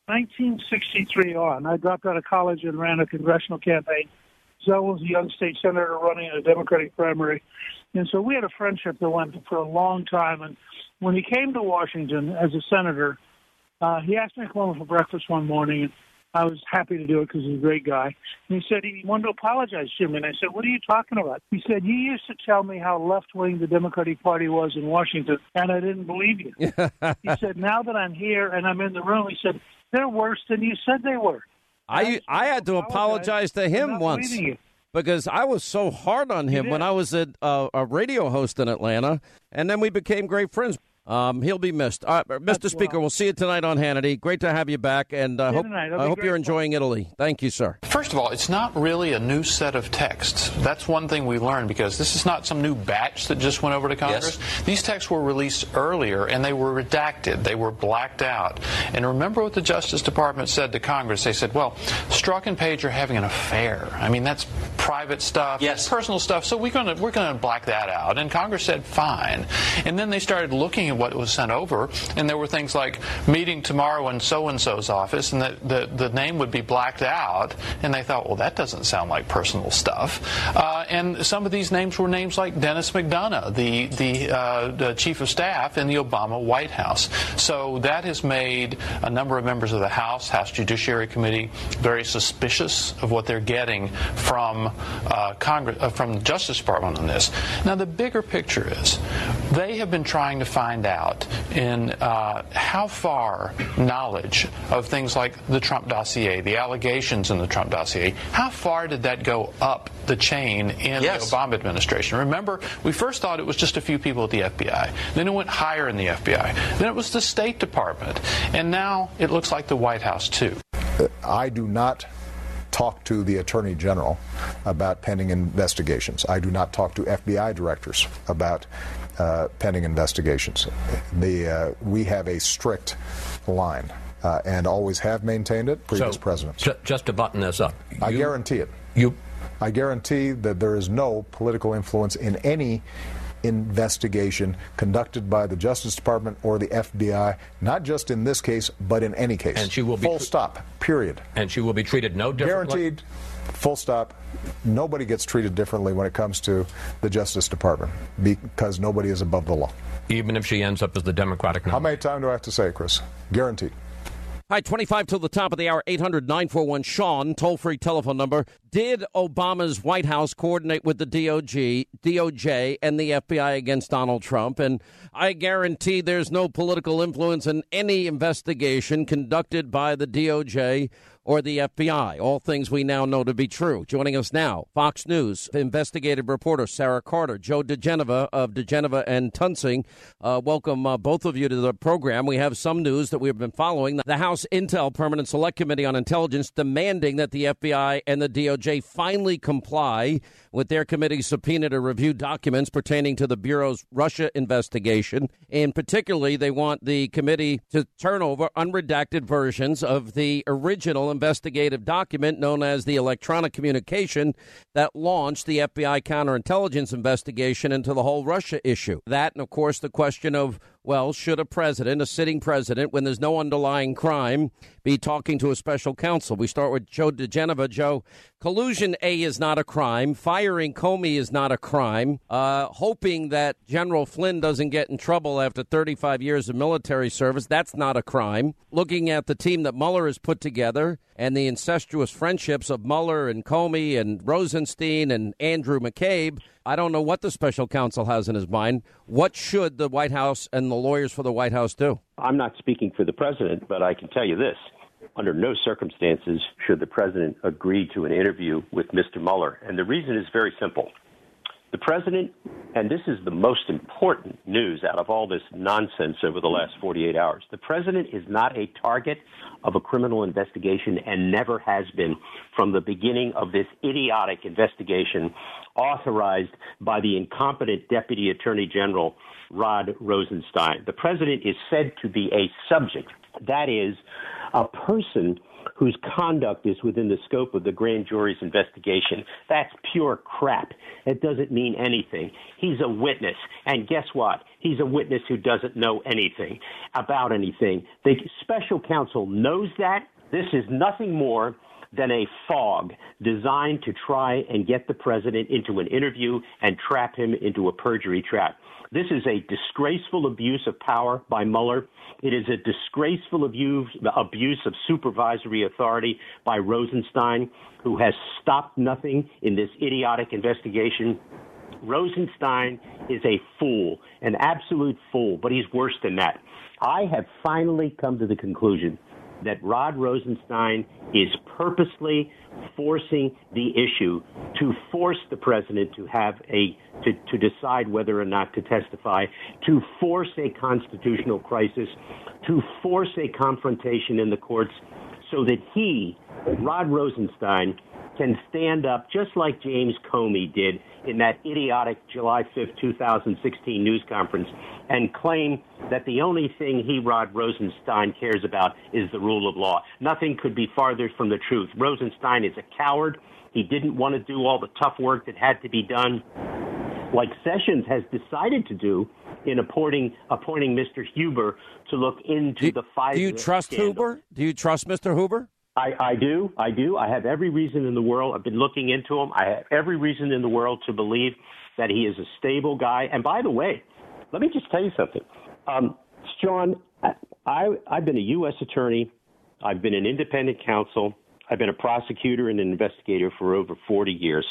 1963 on. I dropped out of college and ran a congressional campaign. Zell was a young state senator running in a Democratic primary. And so we had a friendship that went for a long time. And when he came to Washington as a senator, he asked me to come over for breakfast one morning. And I was happy to do it because he's a great guy. And he said he wanted to apologize to me. And I said, what are you talking about? He said, you used to tell me how left-wing the Democratic Party was in Washington, and I didn't believe you. He said, now that I'm here and I'm in the room, he said, they're worse than you said they were. I had to apologize to him once because I was so hard on him when I was a radio host in Atlanta, and then we became great friends. He'll be missed. Mr. Speaker, we'll see you tonight on Hannity. Great to have you back, and I hope you're enjoying Italy. Thank you, sir. First of all, it's not really a new set of texts. That's one thing we learned, because this is not some new batch that just went over to Congress. Yes. These texts were released earlier, and they were redacted. They were blacked out. And remember what the Justice Department said to Congress. They said, well, Strzok and Page are having an affair. I mean, that's private stuff, personal stuff, so we're going to black that out. And Congress said, fine. And then they started looking at what was sent over, and there were things like meeting tomorrow in so-and-so's office, and the name would be blacked out, and they thought, well, that doesn't sound like personal stuff. And some of these names were names like Dennis McDonough, the chief of staff in the Obama White House. So that has made a number of members of the House Judiciary Committee very suspicious of what they're getting from Congress, from the Justice Department on this. Now, the bigger picture is they have been trying to find out in how far knowledge of things like the Trump dossier, the allegations in the Trump dossier, how far did that go up the chain in the Obama administration? Remember, we first thought it was just a few people at the FBI. Then it went higher in the FBI. Then it was the State Department. And now it looks like the White House, too. I do not talk to the Attorney General about pending investigations. I do not talk to FBI directors about pending investigations. We have a strict line and always have maintained it, previous presidents. Just to button this up. I guarantee it. I guarantee that there is no political influence in any investigation conducted by the Justice Department or the FBI, not just in this case, but in any case. And she will be full stop, period. And she will be treated no differently? Guaranteed, full stop. Nobody gets treated differently when it comes to the Justice Department because nobody is above the law. Even if she ends up as the Democratic nominee? How many times do I have to say it, Chris? Guaranteed. All right, 25 till the top of the hour, 800-941-SEAN, toll-free telephone number. Did Obama's White House coordinate with the DOJ and the FBI against Donald Trump? And I guarantee there's no political influence in any investigation conducted by the DOJ or the FBI. All things we now know to be true. Joining us now, Fox News investigative reporter Sarah Carter, Joe DeGeneva of DeGeneva and Tunsing. Welcome both of you to the program. We have some news that we've been following. The House Intel Permanent Select Committee on Intelligence demanding that the FBI and the DOJ finally comply with their committee's subpoena to review documents pertaining to the Bureau's Russia investigation. And particularly, they want the committee to turn over unredacted versions of the original investigative document known as the electronic communication that launched the FBI counterintelligence investigation into the whole Russia issue. That, and of course, the question of, well, should a sitting president, when there's no underlying crime, be talking to a special counsel? We start with Joe diGenova. Joe, collusion, A, is not a crime. Firing Comey is not a crime. Hoping that General Flynn doesn't get in trouble after 35 years of military service, that's not a crime. Looking at the team that Mueller has put together and the incestuous friendships of Mueller and Comey and Rosenstein and Andrew McCabe, I don't know what the special counsel has in his mind. What should the White House and the lawyers for the White House do? I'm not speaking for the president, but I can tell you this. Under no circumstances should the president agree to an interview with Mr. Mueller. And the reason is very simple. The president, and this is the most important news out of all this nonsense over the last 48 hours, the president is not a target of a criminal investigation and never has been from the beginning of this idiotic investigation authorized by the incompetent Deputy Attorney General Rod Rosenstein. The president is said to be a subject, that is, a person whose conduct is within the scope of the grand jury's investigation. That's pure crap. It doesn't mean anything. He's a witness. And guess what? He's a witness who doesn't know anything about anything. The special counsel knows that. This is nothing more than a fog designed to try and get the president into an interview and trap him into a perjury trap. This is a disgraceful abuse of power by Mueller. It is a disgraceful abuse of supervisory authority by Rosenstein, who has stopped nothing in this idiotic investigation. Rosenstein is a fool, an absolute fool, but he's worse than that. I have finally come to the conclusion that Rod Rosenstein is purposely forcing the issue to force the president to have to decide whether or not to testify, to force a constitutional crisis, to force a confrontation in the courts so that he, Rod Rosenstein, can stand up just like James Comey did in that idiotic July 5th, 2016 news conference and claim that the only thing he, Rod Rosenstein, cares about is the rule of law. Nothing could be farther from the truth. Rosenstein is a coward. He didn't want to do all the tough work that had to be done, like Sessions has decided to do in appointing Mr. Huber to look into the FISA Do you trust scandal. Huber? Do you trust Mr. Huber? I do. I have every reason in the world. I've been looking into him. I have every reason in the world to believe that he is a stable guy. And by the way, let me just tell you something. Sean, I've been a U.S. attorney. I've been an independent counsel. I've been a prosecutor and an investigator for over 40 years.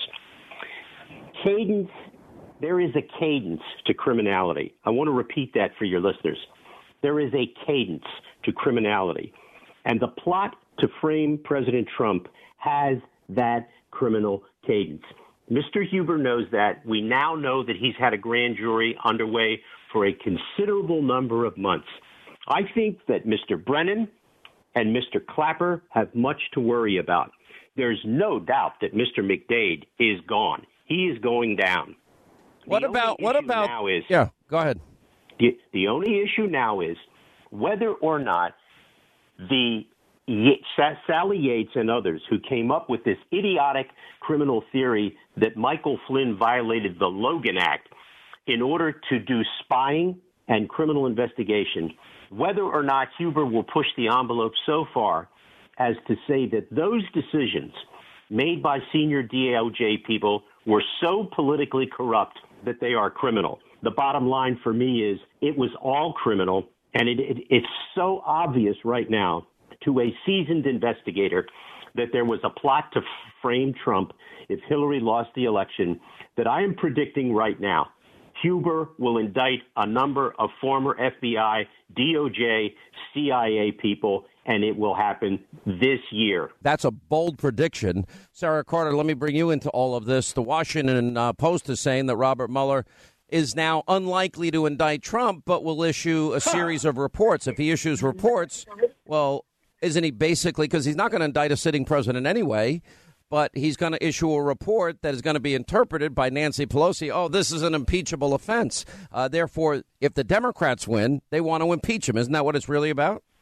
Cadence, there is a cadence to criminality. I want to repeat that for your listeners. There is a cadence to criminality. And the plot to frame President Trump has that criminal cadence. Mr. Huber knows that. We now know that he's had a grand jury underway for a considerable number of months. I think that Mr. Brennan and Mr. Clapper have much to worry about. There's no doubt that Mr. McDade is gone. He is going down. What about now is, yeah, go ahead. The only issue now is whether or not Sally Yates and others who came up with this idiotic criminal theory that Michael Flynn violated the Logan Act in order to do spying and criminal investigation, whether or not Huber will push the envelope so far as to say that those decisions made by senior DOJ people were so politically corrupt that they are criminal. The bottom line for me is it was all criminal, and it's so obvious right now to a seasoned investigator that there was a plot to frame Trump if Hillary lost the election, that I am predicting right now Huber will indict a number of former FBI, DOJ, CIA people, and it will happen this year. That's a bold prediction. Sarah Carter, let me bring you into all of this. The Washington Post is saying that Robert Mueller is now unlikely to indict Trump, but will issue a series of reports. If he issues reports, well, isn't he basically, because he's not going to indict a sitting president anyway, but he's going to issue a report that is going to be interpreted by Nancy Pelosi. Oh, this is an impeachable offense. Therefore, if the Democrats win, they want to impeach him. Isn't that what it's really about?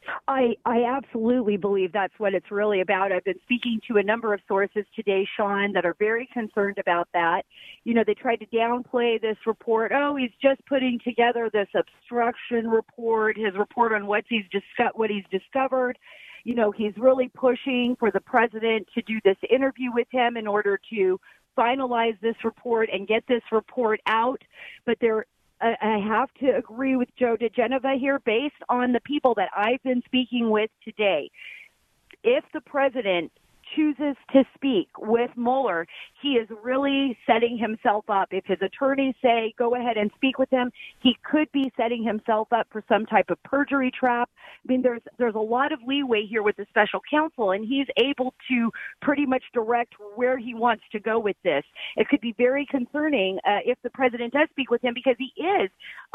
I absolutely believe that's what it's really about. I've been speaking to a number of sources today, Sean, that are very concerned about that. You know, they tried to downplay this report. Oh, he's just putting together this obstruction report, his report on what he's discovered. You know, he's really pushing for the president to do this interview with him in order to finalize this report and get this report out. But I have to agree with Joe diGenova here based on the people that I've been speaking with today. If the president chooses to speak with Mueller, he is really setting himself up. If his attorneys say, go ahead and speak with him, he could be setting himself up for some type of perjury trap. I mean, there's a lot of leeway here with the special counsel, and he's able to pretty much direct where he wants to go with this. It could be very concerning if the president does speak with him, because he is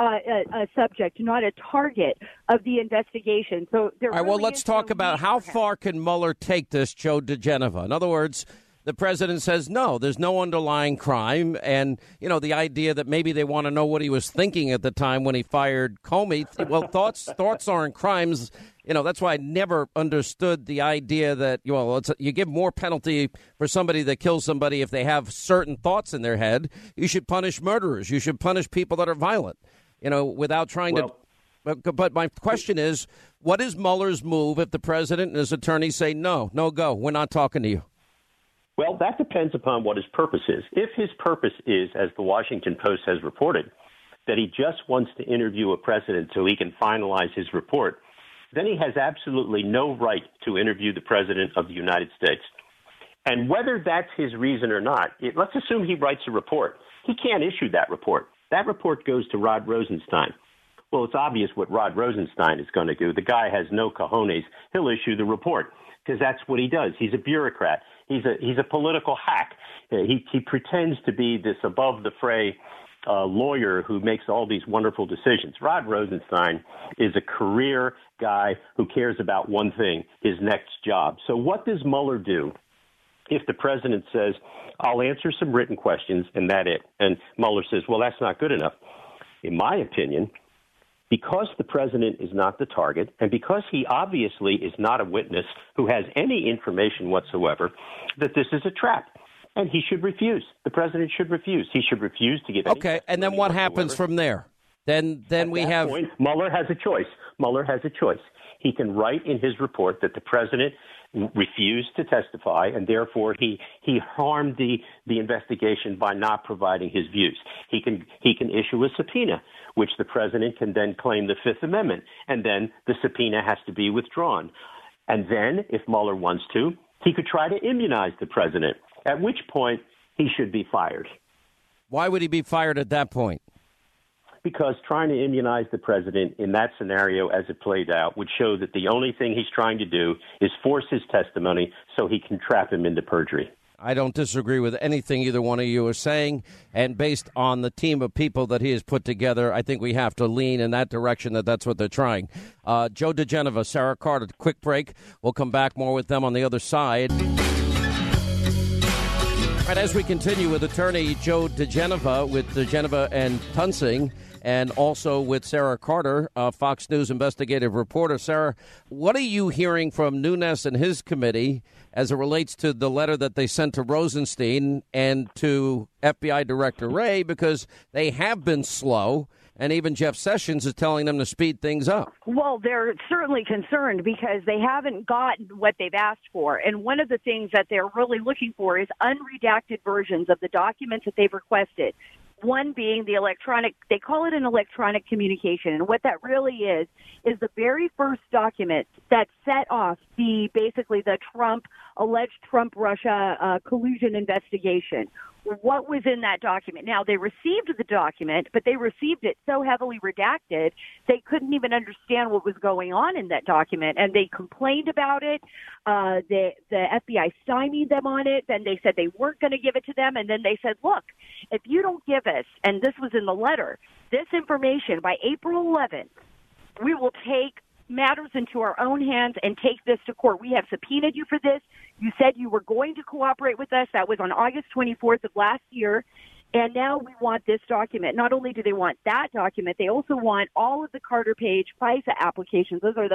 a subject, not a target of the investigation. So there. All right, well, let's talk about how far can Mueller take this, Joe diGenova. In other words, the president says, no, there's no underlying crime. And, you know, the idea that maybe they want to know what he was thinking at the time when he fired Comey. Well, thoughts aren't crimes. You know, that's why I never understood the idea that, you give more penalty for somebody that kills somebody if they have certain thoughts in their head. You should punish murderers. You should punish people that are violent, you know, without trying to. But my question is, what is Mueller's move if the president and his attorneys say, no, go, we're not talking to you? Well, that depends upon what his purpose is. If his purpose is, as the Washington Post has reported, that he just wants to interview a president so he can finalize his report, then he has absolutely no right to interview the president of the United States. And whether that's his reason or not, let's assume he writes a report. He can't issue that report. That report goes to Rod Rosenstein. Well, it's obvious what Rod Rosenstein is going to do. The guy has no cojones. He'll issue the report because that's what he does. He's a bureaucrat. He's a political hack. He pretends to be this above-the-fray lawyer who makes all these wonderful decisions. Rod Rosenstein is a career guy who cares about one thing, his next job. So what does Mueller do if the president says, I'll answer some written questions and that's it? And Mueller says, well, that's not good enough. In my opinion, because the president is not the target, and because he obviously is not a witness who has any information whatsoever, that this is a trap. And he should refuse. The president should refuse. He should refuse to give any. Okay, and then what happens from there? Then we have. Point, Mueller has a choice. Mueller has a choice. He can write in his report that the president refused to testify, and therefore he harmed the investigation by not providing his views. He can issue a subpoena, which the president can then claim the Fifth Amendment, and then the subpoena has to be withdrawn. And then, if Mueller wants to, he could try to immunize the president, at which point he should be fired. Why would he be fired at that point? Because trying to immunize the president in that scenario as it played out would show that the only thing he's trying to do is force his testimony so he can trap him into perjury. I don't disagree with anything either one of you are saying. And based on the team of people that he has put together, I think we have to lean in that direction, that's what they're trying. Joe diGenova, Sarah Carter, quick break. We'll come back more with them on the other side. All right, as we continue with attorney Joe diGenova with diGenova and Tunsing, and also with Sarah Carter, Fox News investigative reporter. Sarah, what are you hearing from Nunes and his committee as it relates to the letter that they sent to Rosenstein and to FBI Director Wray, because they have been slow, and even Jeff Sessions is telling them to speed things up? Well, they're certainly concerned because they haven't gotten what they've asked for. And one of the things that they're really looking for is unredacted versions of the documents that they've requested. One being the electronic, they call it an electronic communication. And what that really is the very first document that set off basically the alleged Trump-Russia collusion investigation. What was in that document? Now, they received the document, but they received it so heavily redacted, they couldn't even understand what was going on in that document. And they complained about it. The FBI stymied them on it. Then they said they weren't going to give it to them. And then they said, look, if you don't give us, and this was in the letter, this information by April 11th, we will take matters into our own hands and take this to court. We have subpoenaed you for this. You said you were going to cooperate with us. That was on August 24th of last year. And now we want this document. Not only do they want that document, they also want all of the Carter Page FISA applications. Those are the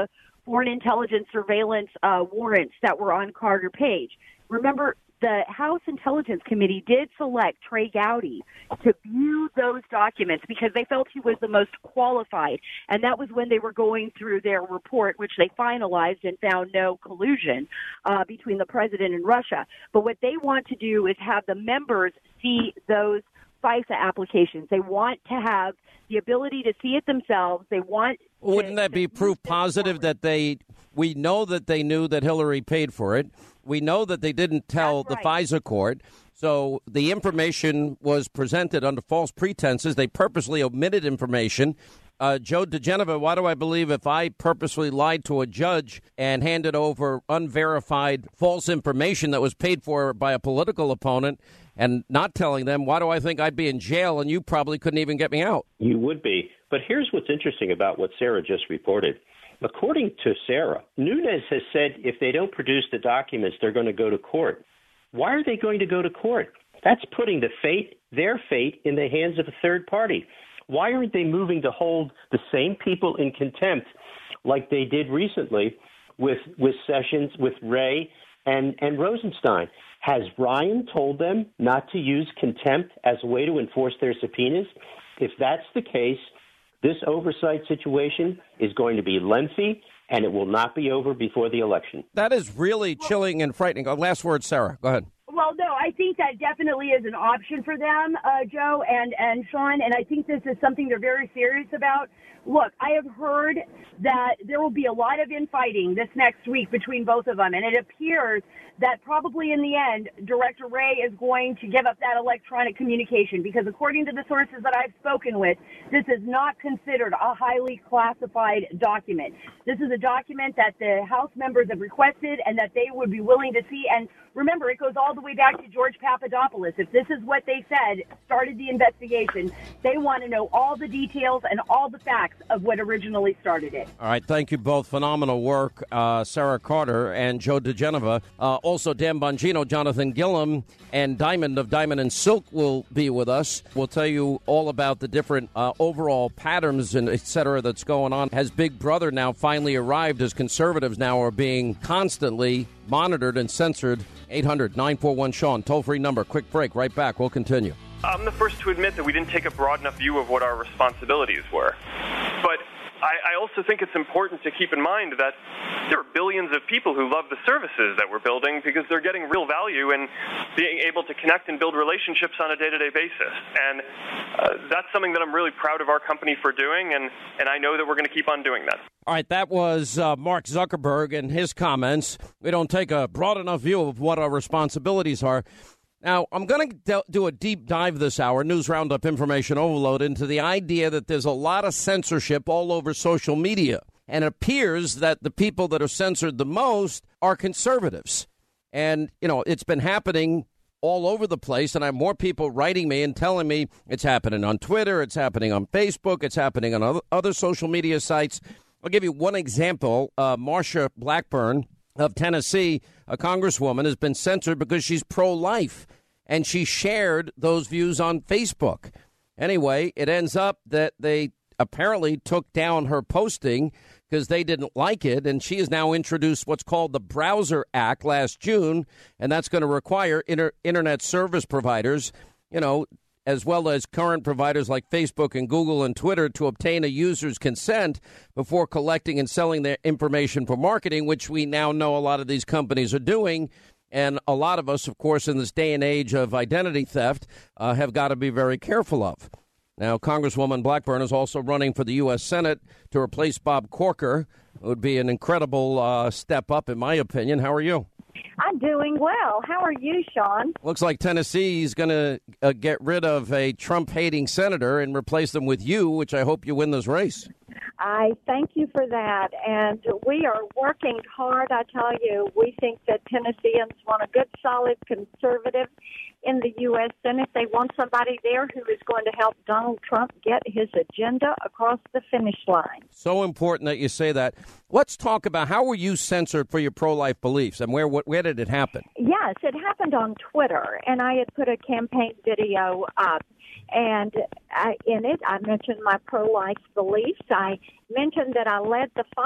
foreign intelligence surveillance warrants that were on Carter Page. Remember, the House Intelligence Committee did select Trey Gowdy to view those documents because they felt he was the most qualified. And that was when they were going through their report, which they finalized and found no collusion between the president and Russia. But what they want to do is have the members see those FISA applications. They want to have the ability to see it themselves. They want. Wouldn't that be proof positive that we know that they knew that Hillary paid for it? We know that they didn't tell the FISA court. So the information was presented under false pretenses. They purposely omitted information. Joe DeGenova, why do I believe if I purposely lied to a judge and handed over unverified false information that was paid for by a political opponent and not telling them, why do I think I'd be in jail and you probably couldn't even get me out? You would be. But here's what's interesting about what Sarah just reported. According to Sarah, Nunes has said if they don't produce the documents, they're going to go to court. Why are they going to go to court? That's putting their fate in the hands of a third party. Why aren't they moving to hold the same people in contempt like they did recently with Sessions, with Wray, and Rosenstein? Has Ryan told them not to use contempt as a way to enforce their subpoenas? If that's the case, this oversight situation is going to be lengthy, and it will not be over before the election. That is really chilling and frightening. Last word, Sarah. Go ahead. Well, no, I think that definitely is an option for them, Joe and Sean, and I think this is something they're very serious about. Look, I have heard that there will be a lot of infighting this next week between both of them, and it appears that probably in the end, Director Wray is going to give up that electronic communication because according to the sources that I've spoken with, this is not considered a highly classified document. This is a document that the House members have requested and that they would be willing to see. And remember, it goes all the way back to George Papadopoulos. If this is what they said started the investigation, they want to know all the details and all the facts of what originally started it. All right. Thank you both. Phenomenal work, Sarah Carter and Joe DeGenova. Also, Dan Bongino, Jonathan Gillum, and Diamond of Diamond and Silk will be with us. We'll tell you all about the different overall patterns and et cetera that's going on. Has Big Brother now finally arrived as conservatives now are being constantly monitored and censored? 800-941-SEAN, toll-free number. Quick break. Right back. We'll continue. I'm the first to admit that we didn't take a broad enough view of what our responsibilities were. But I also think it's important to keep in mind that there are billions of people who love the services that we're building because they're getting real value in being able to connect and build relationships on a day-to-day basis. And that's something that I'm really proud of our company for doing, and I know that we're going to keep on doing that. All right, that was Mark Zuckerberg and his comments. We don't take a broad enough view of what our responsibilities are. Now, I'm going to do a deep dive this hour, News Roundup Information Overload, into the idea that there's a lot of censorship all over social media. And it appears that the people that are censored the most are conservatives. And, you know, it's been happening all over the place. And I have more people writing me and telling me it's happening on Twitter, it's happening on Facebook, it's happening on other social media sites. I'll give you one example. Marsha Blackburn of Tennessee, a congresswoman, has been censored because she's pro-life, and she shared those views on Facebook. Anyway, it ends up that they apparently took down her posting because they didn't like it, and she has now introduced what's called the Browser Act last June, and that's going to require internet service providers, you know, as well as current providers like Facebook and Google and Twitter to obtain a user's consent before collecting and selling their information for marketing, which we now know a lot of these companies are doing. And a lot of us, of course, in this day and age of identity theft, have got to be very careful of. Now, Congresswoman Blackburn is also running for the U.S. Senate to replace Bob Corker. It would be an incredible step up, in my opinion. How are you? I'm doing well. How are you, Sean? Looks like Tennessee's going to get rid of a Trump-hating senator and replace them with you, which I hope you win this race. I thank you for that. And we are working hard, I tell you. We think that Tennesseans want a good, solid conservative in the U.S. Senate. They want somebody there who is going to help Donald Trump get his agenda across the finish line. So important that you say that. Let's talk about how were you censored for your pro-life beliefs, and where did it happen? Yes, it happened on Twitter, and I had put a campaign video up. And in it, I mentioned my pro-life beliefs. I mentioned that I led the fight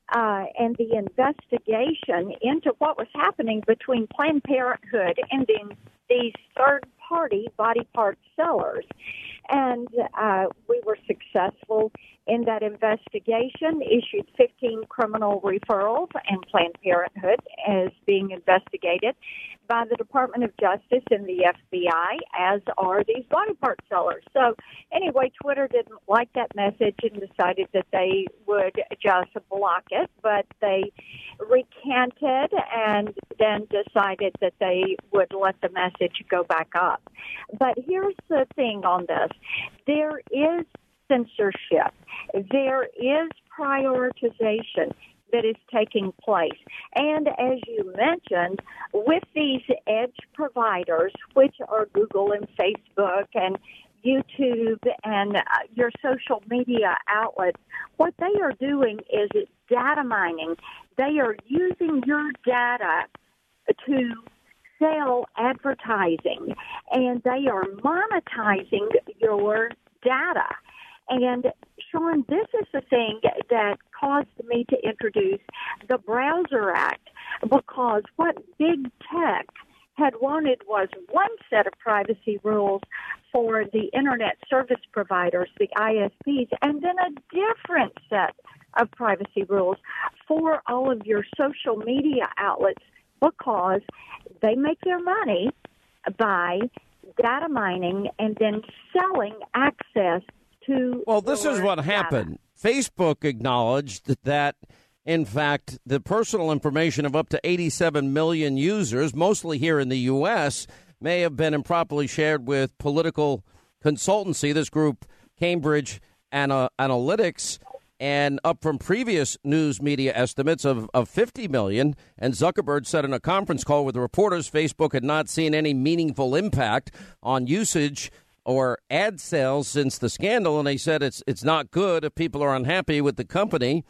and the investigation into what was happening between Planned Parenthood and these third-party body part sellers. And we were successful in that investigation, issued 15 criminal referrals, and Planned Parenthood is being investigated by the Department of Justice and the FBI, as are these body part sellers. So anyway, Twitter didn't like that message and decided that they would just block it, but they recanted and then decided that they would let the message go back up. But here's the thing on this. There is censorship. There is prioritization that is taking place. And as you mentioned, with these edge providers, which are Google and Facebook and YouTube and your social media outlets, what they are doing is data mining. They are using your data to sell advertising, and they are monetizing your data. And, Sean, this is the thing that caused me to introduce the Browser Act, because what big tech had wanted was one set of privacy rules for the Internet service providers, the ISPs, and then a different set of privacy rules for all of your social media outlets, because they make their money by data mining and then selling access to. Well, this is what happened. Facebook acknowledged that, in fact, the personal information of up to 87 million users, mostly here in the U.S., may have been improperly shared with political consultancy, this group Cambridge Analytics, and up from previous news media estimates of 50 million. And Zuckerberg said in a conference call with reporters Facebook had not seen any meaningful impact on usage or ad sales since the scandal. And they said it's not good if people are unhappy with the company.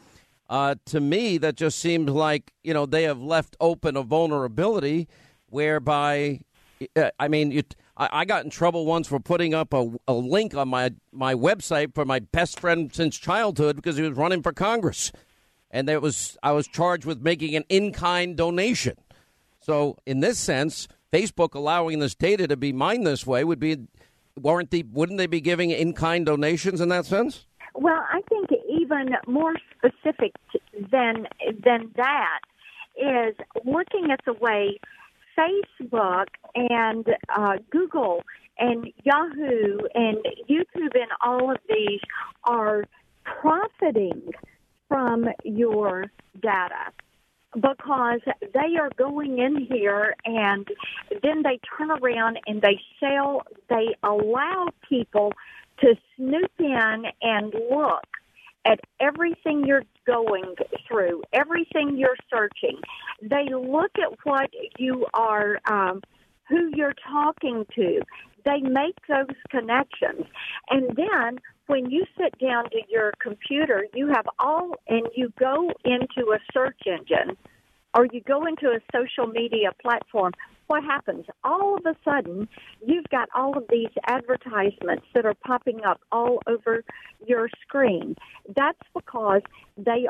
To me, that just seemed like, they have left open a vulnerability whereby, I got in trouble once for putting up a link on my website for my best friend since childhood because he was running for Congress. And I was charged with making an in-kind donation. So in this sense, Facebook allowing this data to be mined this way wouldn't they be giving in-kind donations in that sense? Well, I think even more specific than that is looking at the way Facebook and Google and Yahoo and YouTube and all of these are profiting from your data, because they are going in here and then they turn around and they allow people to snoop in and look at everything you're going through, everything you're searching. They look at what you are, who you're talking to. They make those connections. And then when you sit down to your computer, you have and you go into a search engine or you go into a social media platform, what happens? All of a sudden, you've got all of these advertisements that are popping up all over your screen. That's because they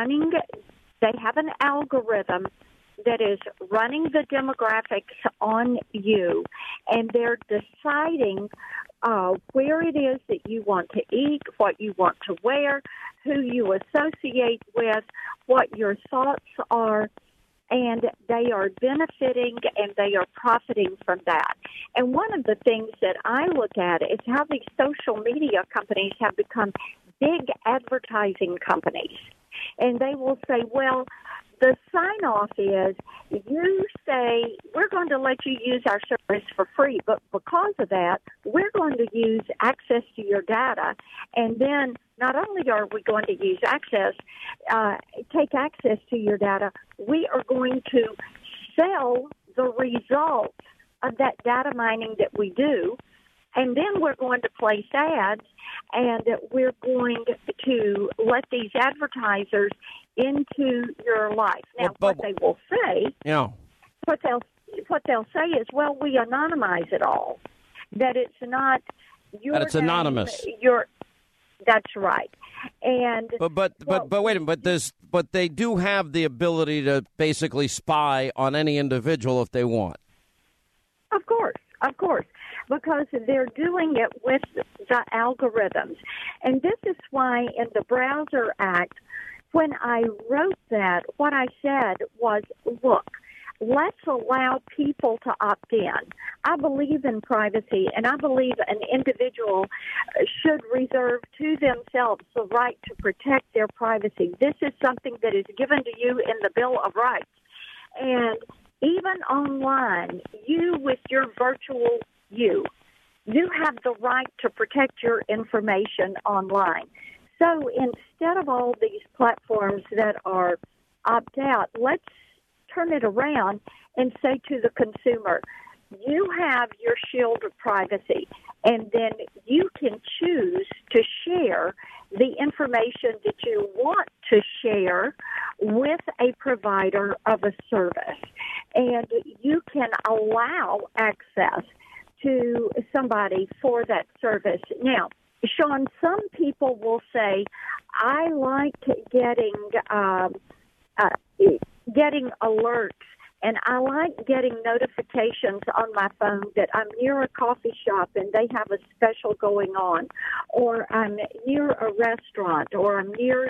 have an algorithm that is running the demographics on you, and they're deciding where it is that you want to eat, what you want to wear, who you associate with, what your thoughts are, and they are benefiting and they are profiting from that. And one of the things that I look at is how these social media companies have become big advertising companies. And they will say, well, the sign-off is you say, we're going to let you use our service for free, but because of that, we're going to use access to your data. And then not only are we going to use take access to your data, we are going to sell the results of that data mining that we do. And then we're going to place ads, and we're going to let these advertisers into your life. Now, what they will say, what they'll say is, well, we anonymize it all. That it's not your that it's name, anonymous. That's right. And but wait a minute. But they do have the ability to basically spy on any individual if they want. Of course, because they're doing it with the algorithms. And this is why in the Browser Act, when I wrote that, what I said was, look, let's allow people to opt in. I believe in privacy, and I believe an individual should reserve to themselves the right to protect their privacy. This is something that is given to you in the Bill of Rights. And even online, you with your virtual you have the right to protect your information online. So instead of all these platforms that are opt-out, let's turn it around and say to the consumer, you have your shield of privacy, and then you can choose to share the information that you want to share with a provider of a service. And you can allow access to somebody for that service. Now, Sean, some people will say, I like getting alerts, and I like getting notifications on my phone that I'm near a coffee shop and they have a special going on, or I'm near a restaurant, or I'm near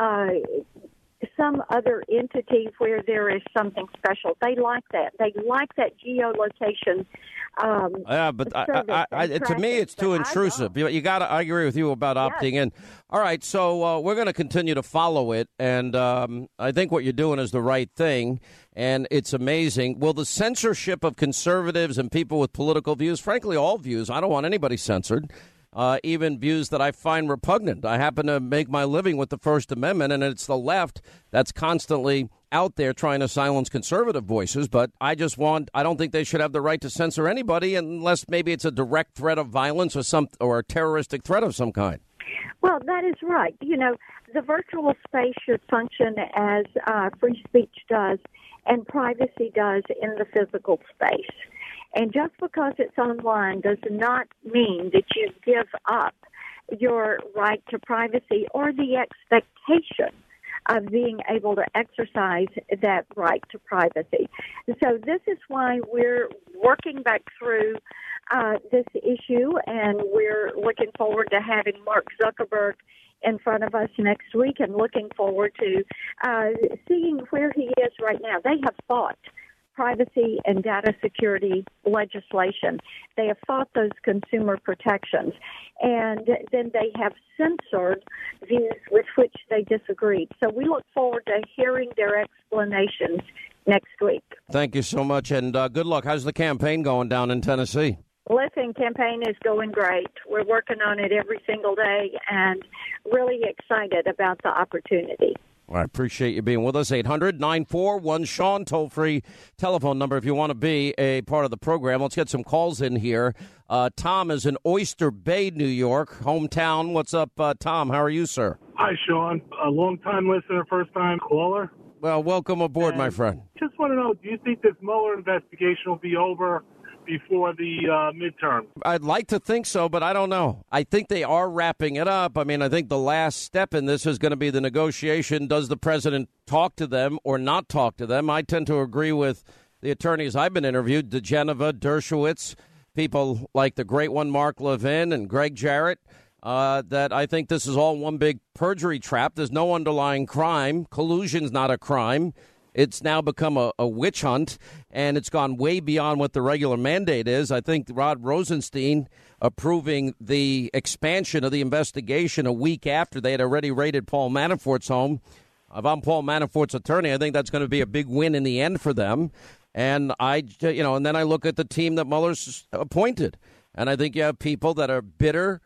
some other entity where there is something special. They like that. They like that geolocation. But to me, it's too intrusive. You got to. I agree with you about opting in. All right, so we're going to continue to follow it, and I think what you're doing is the right thing, and it's amazing. Will the censorship of conservatives and people with political views, frankly, all views, I don't want anybody censored. Even views that I find repugnant. I happen to make my living with the First Amendment, and it's the left that's constantly out there trying to silence conservative voices. But I don't think they should have the right to censor anybody unless maybe it's a direct threat of violence or a terroristic threat of some kind. Well, that is right. You know, the virtual space should function as free speech does and privacy does in the physical space. And just because it's online does not mean that you give up your right to privacy or the expectation of being able to exercise that right to privacy. So this is why we're working back through this issue, and we're looking forward to having Mark Zuckerberg in front of us next week, and looking forward to seeing where he is right now. They have fought privacy and data security legislation. They have fought those consumer protections, and then they have censored views with which they disagreed. So we look forward to hearing their explanations next week. Thank you so much, and good luck. How's the campaign going down in Tennessee? Listen, campaign is going great. We're working on it every single day and really excited about the opportunity. I appreciate you being with us. 800-941-SEAN, toll-free telephone number if you want to be a part of the program. Let's get some calls in here. Tom is in Oyster Bay, New York, hometown. What's up, Tom? How are you, sir? Hi, Sean. A long-time listener, first-time caller. Well, welcome aboard, my friend. Just want to know, do you think this Mueller investigation will be over before the midterm? I'd like to think so, but I don't know. I think they are wrapping it up. I mean, I think the last step in this is going to be the negotiation. Does the president talk to them or not talk to them? I tend to agree with the attorneys I've been interviewed, DeGeneva, Dershowitz, people like the great one, Mark Levin and Greg Jarrett, that I think this is all one big perjury trap. There's no underlying crime. Collusion's not a crime. It's now become a witch hunt, and it's gone way beyond what the regular mandate is. I think Rod Rosenstein approving the expansion of the investigation a week after they had already raided Paul Manafort's home. If I'm Paul Manafort's attorney, I think that's going to be a big win in the end for them. And and then I look at the team that Mueller's appointed, and I think you have people that are bitter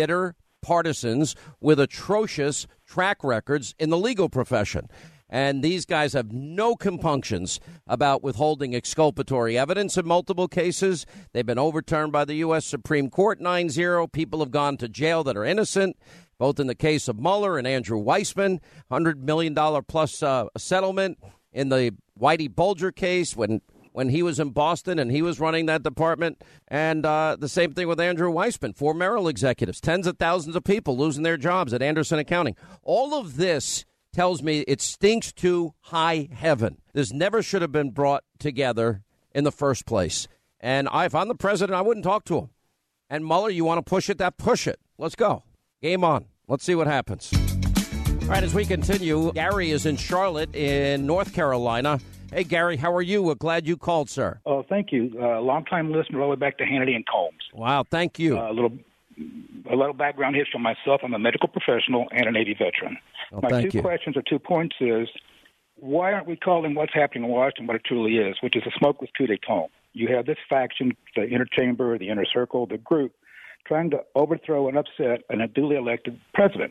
partisans with atrocious track records in the legal profession. And these guys have no compunctions about withholding exculpatory evidence in multiple cases. They've been overturned by the U.S. Supreme Court 9-0. People have gone to jail that are innocent, both in the case of Mueller and Andrew Weissman, $100 million plus settlement in the Whitey Bulger case when when he was in Boston and he was running that department. And the same thing with Andrew Weissman, 4 Merrill executives, tens of thousands of people losing their jobs at Anderson Accounting. All of this tells me it stinks to high heaven. This never should have been brought together in the first place. And if I'm the president, I wouldn't talk to him. And Mueller, you want to push it, push it. Let's go. Game on. Let's see what happens. All right, as we continue, Gary is in Charlotte in North Carolina. Hey, Gary, how are you? Glad you called, sir. Oh, thank you. Long-time listener all the way back to Hannity and Combs. Wow, thank you. A little background history on myself. I'm a medical professional and a Navy veteran. Well, My two questions or 2 points is, why aren't we calling what's happening in Washington what it truly is, which is a smokeless coup d'etat? You have this faction, the inner chamber, the inner circle, the group, trying to overthrow and upset a duly elected president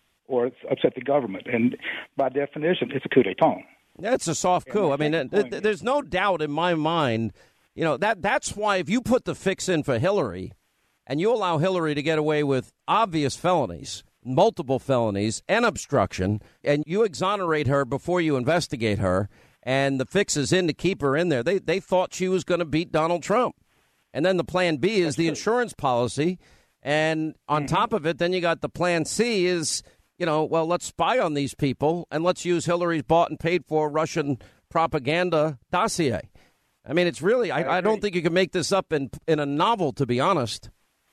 or upset the government. And by definition, it's a coup d'etat. That's a soft coup. I mean, there's no doubt in my mind, that's why if you put the fix in for Hillary and you allow Hillary to get away with obvious felonies, multiple felonies and obstruction, and you exonerate her before you investigate her, and the fix is in to keep her in there, they thought she was going to beat Donald Trump. And then the plan B is the insurance policy. And on top of it, then you got the plan C is, let's spy on these people and let's use Hillary's bought and paid for Russian propaganda dossier. I mean, it's really, I don't think you can make this up in a novel, to be honest.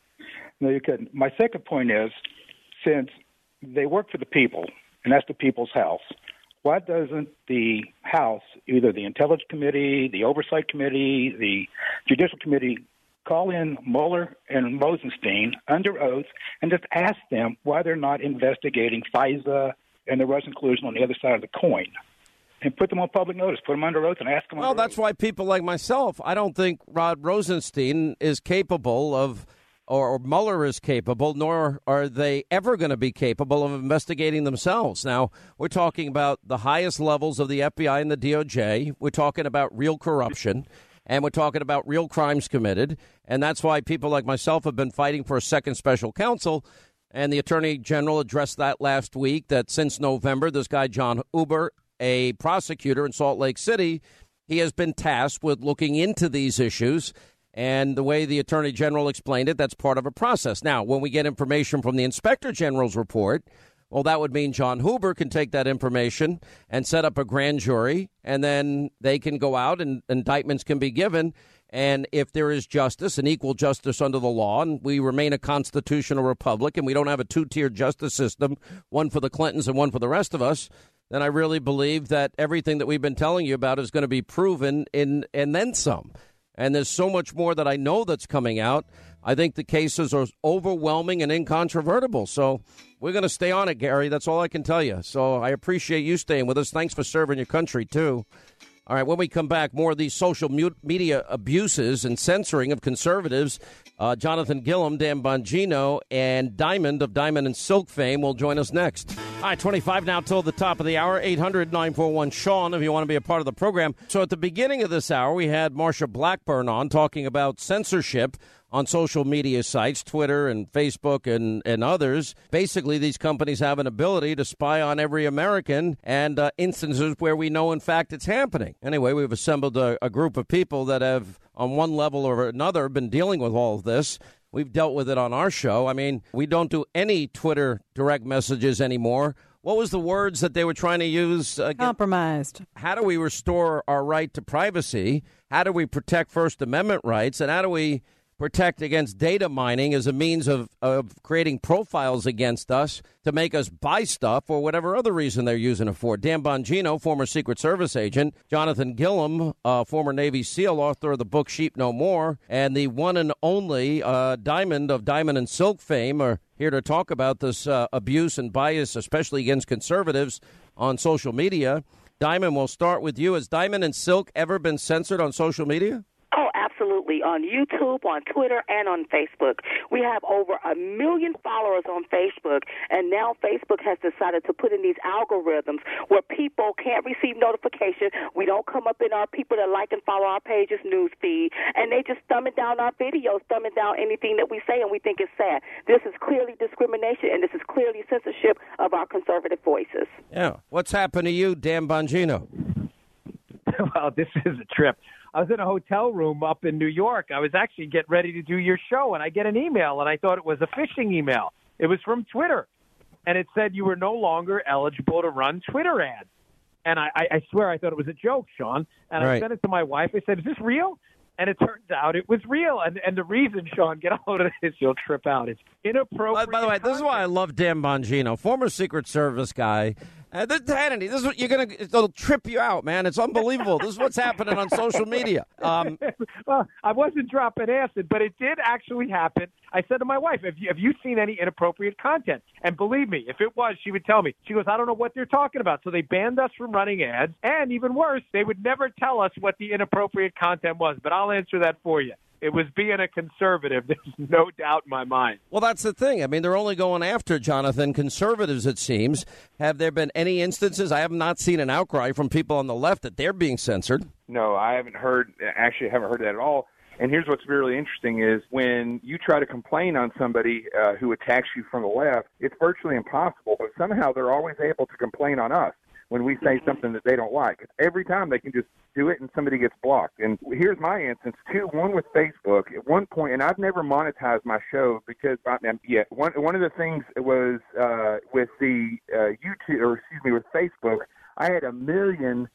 No, you couldn't. My second point is, since they work for the people, and that's the people's house, why doesn't the House, either the Intelligence Committee, the Oversight Committee, the Judicial Committee, call in Mueller and Rosenstein under oath and just ask them why they're not investigating FISA and the Russian collusion on the other side of the coin, and put them on public notice, put them under oath and ask them. Well, that's why people like myself, I don't think Rod Rosenstein is capable of, or Mueller is capable, nor are they ever going to be capable of investigating themselves. Now, we're talking about the highest levels of the FBI and the DOJ. We're talking about real corruption. And we're talking about real crimes committed. And that's why people like myself have been fighting for a second special counsel. And the Attorney General addressed that last week, that since November, this guy, John Huber, a prosecutor in Salt Lake City, he has been tasked with looking into these issues. And the way the Attorney General explained it, that's part of a process. Now, when we get information from the Inspector General's report, well, that would mean John Huber can take that information and set up a grand jury, and then they can go out and indictments can be given. And if there is justice and equal justice under the law, and we remain a constitutional republic and we don't have a two-tiered justice system, one for the Clintons and one for the rest of us, then I really believe that everything that we've been telling you about is going to be proven and then some. And there's so much more that I know that's coming out. I think the cases are overwhelming and incontrovertible. So we're going to stay on it, Gary. That's all I can tell you. So I appreciate you staying with us. Thanks for serving your country, too. All right, when we come back, more of these social media abuses and censoring of conservatives. Jonathan Gilliam, Dan Bongino, and Diamond of Diamond and Silk fame will join us next. All right, 25 now till the top of the hour, 800-941-SEAN if you want to be a part of the program. So at the beginning of this hour, we had Marsha Blackburn on talking about censorship on social media sites, Twitter and Facebook and others. Basically, these companies have an ability to spy on every American and instances where we know, in fact, it's happening. Anyway, we've assembled a group of people that have, on one level or another, been dealing with all of this. We've dealt with it on our show. I mean, we don't do any Twitter direct messages anymore. What was the words that they were trying to use? Compromised. How do we restore our right to privacy? How do we protect First Amendment rights? And how do we protect against data mining as a means of creating profiles against us to make us buy stuff for whatever other reason they're using it for? Dan Bongino, former Secret Service agent, Jonathan Gilliam, former Navy SEAL, author of the book Sheep No More, and the one and only Diamond of Diamond and Silk fame are here to talk about this abuse and bias, especially against conservatives on social media. Diamond, we'll start with you. Has Diamond and Silk ever been censored on social media? Oh, absolutely. On YouTube, on Twitter, and on Facebook. We have over 1 million followers on Facebook, and now Facebook has decided to put in these algorithms where people can't receive notification. We don't come up in our people that like and follow our pages news feed, and they just thumbing down our videos, thumbing down anything that we say, and we think it's sad. This is clearly discrimination, and this is clearly censorship of our conservative voices. Yeah. What's happened to you, Dan Bongino? Well, this is a trip. I was in a hotel room up in New York. I was actually getting ready to do your show, and I get an email, and I thought it was a phishing email. It was from Twitter, and it said you were no longer eligible to run Twitter ads. And I swear I thought it was a joke, Sean. And I sent it to my wife. I said, is this real? And it turns out it was real. And the reason, Sean, get a load of this, you'll trip out. It's inappropriate. By the way, this is why I love Dan Bongino, former Secret Service guy. Hannity, this is what it'll trip you out, man. It's unbelievable. This is what's happening on social media. Well, I wasn't dropping acid, but it did actually happen. I said to my wife, have you seen any inappropriate content? And believe me, if it was, she would tell me. She goes, I don't know what they're talking about. So they banned us from running ads. And even worse, they would never tell us what the inappropriate content was. But I'll answer that for you. It was being a conservative. There's no doubt in my mind. Well, that's the thing. I mean, they're only going after, Jonathan, conservatives, it seems. Have there been any instances? I have not seen an outcry from people on the left that they're being censored. No, I haven't heard that at all. And here's what's really interesting is when you try to complain on somebody who attacks you from the left, it's virtually impossible. But somehow they're always able to complain on us when we say something that they don't like. Every time they can just do it and somebody gets blocked. And here's my instance, too. One with Facebook. At one point, and I've never monetized my show because one of the things was with the with Facebook, I had 1 million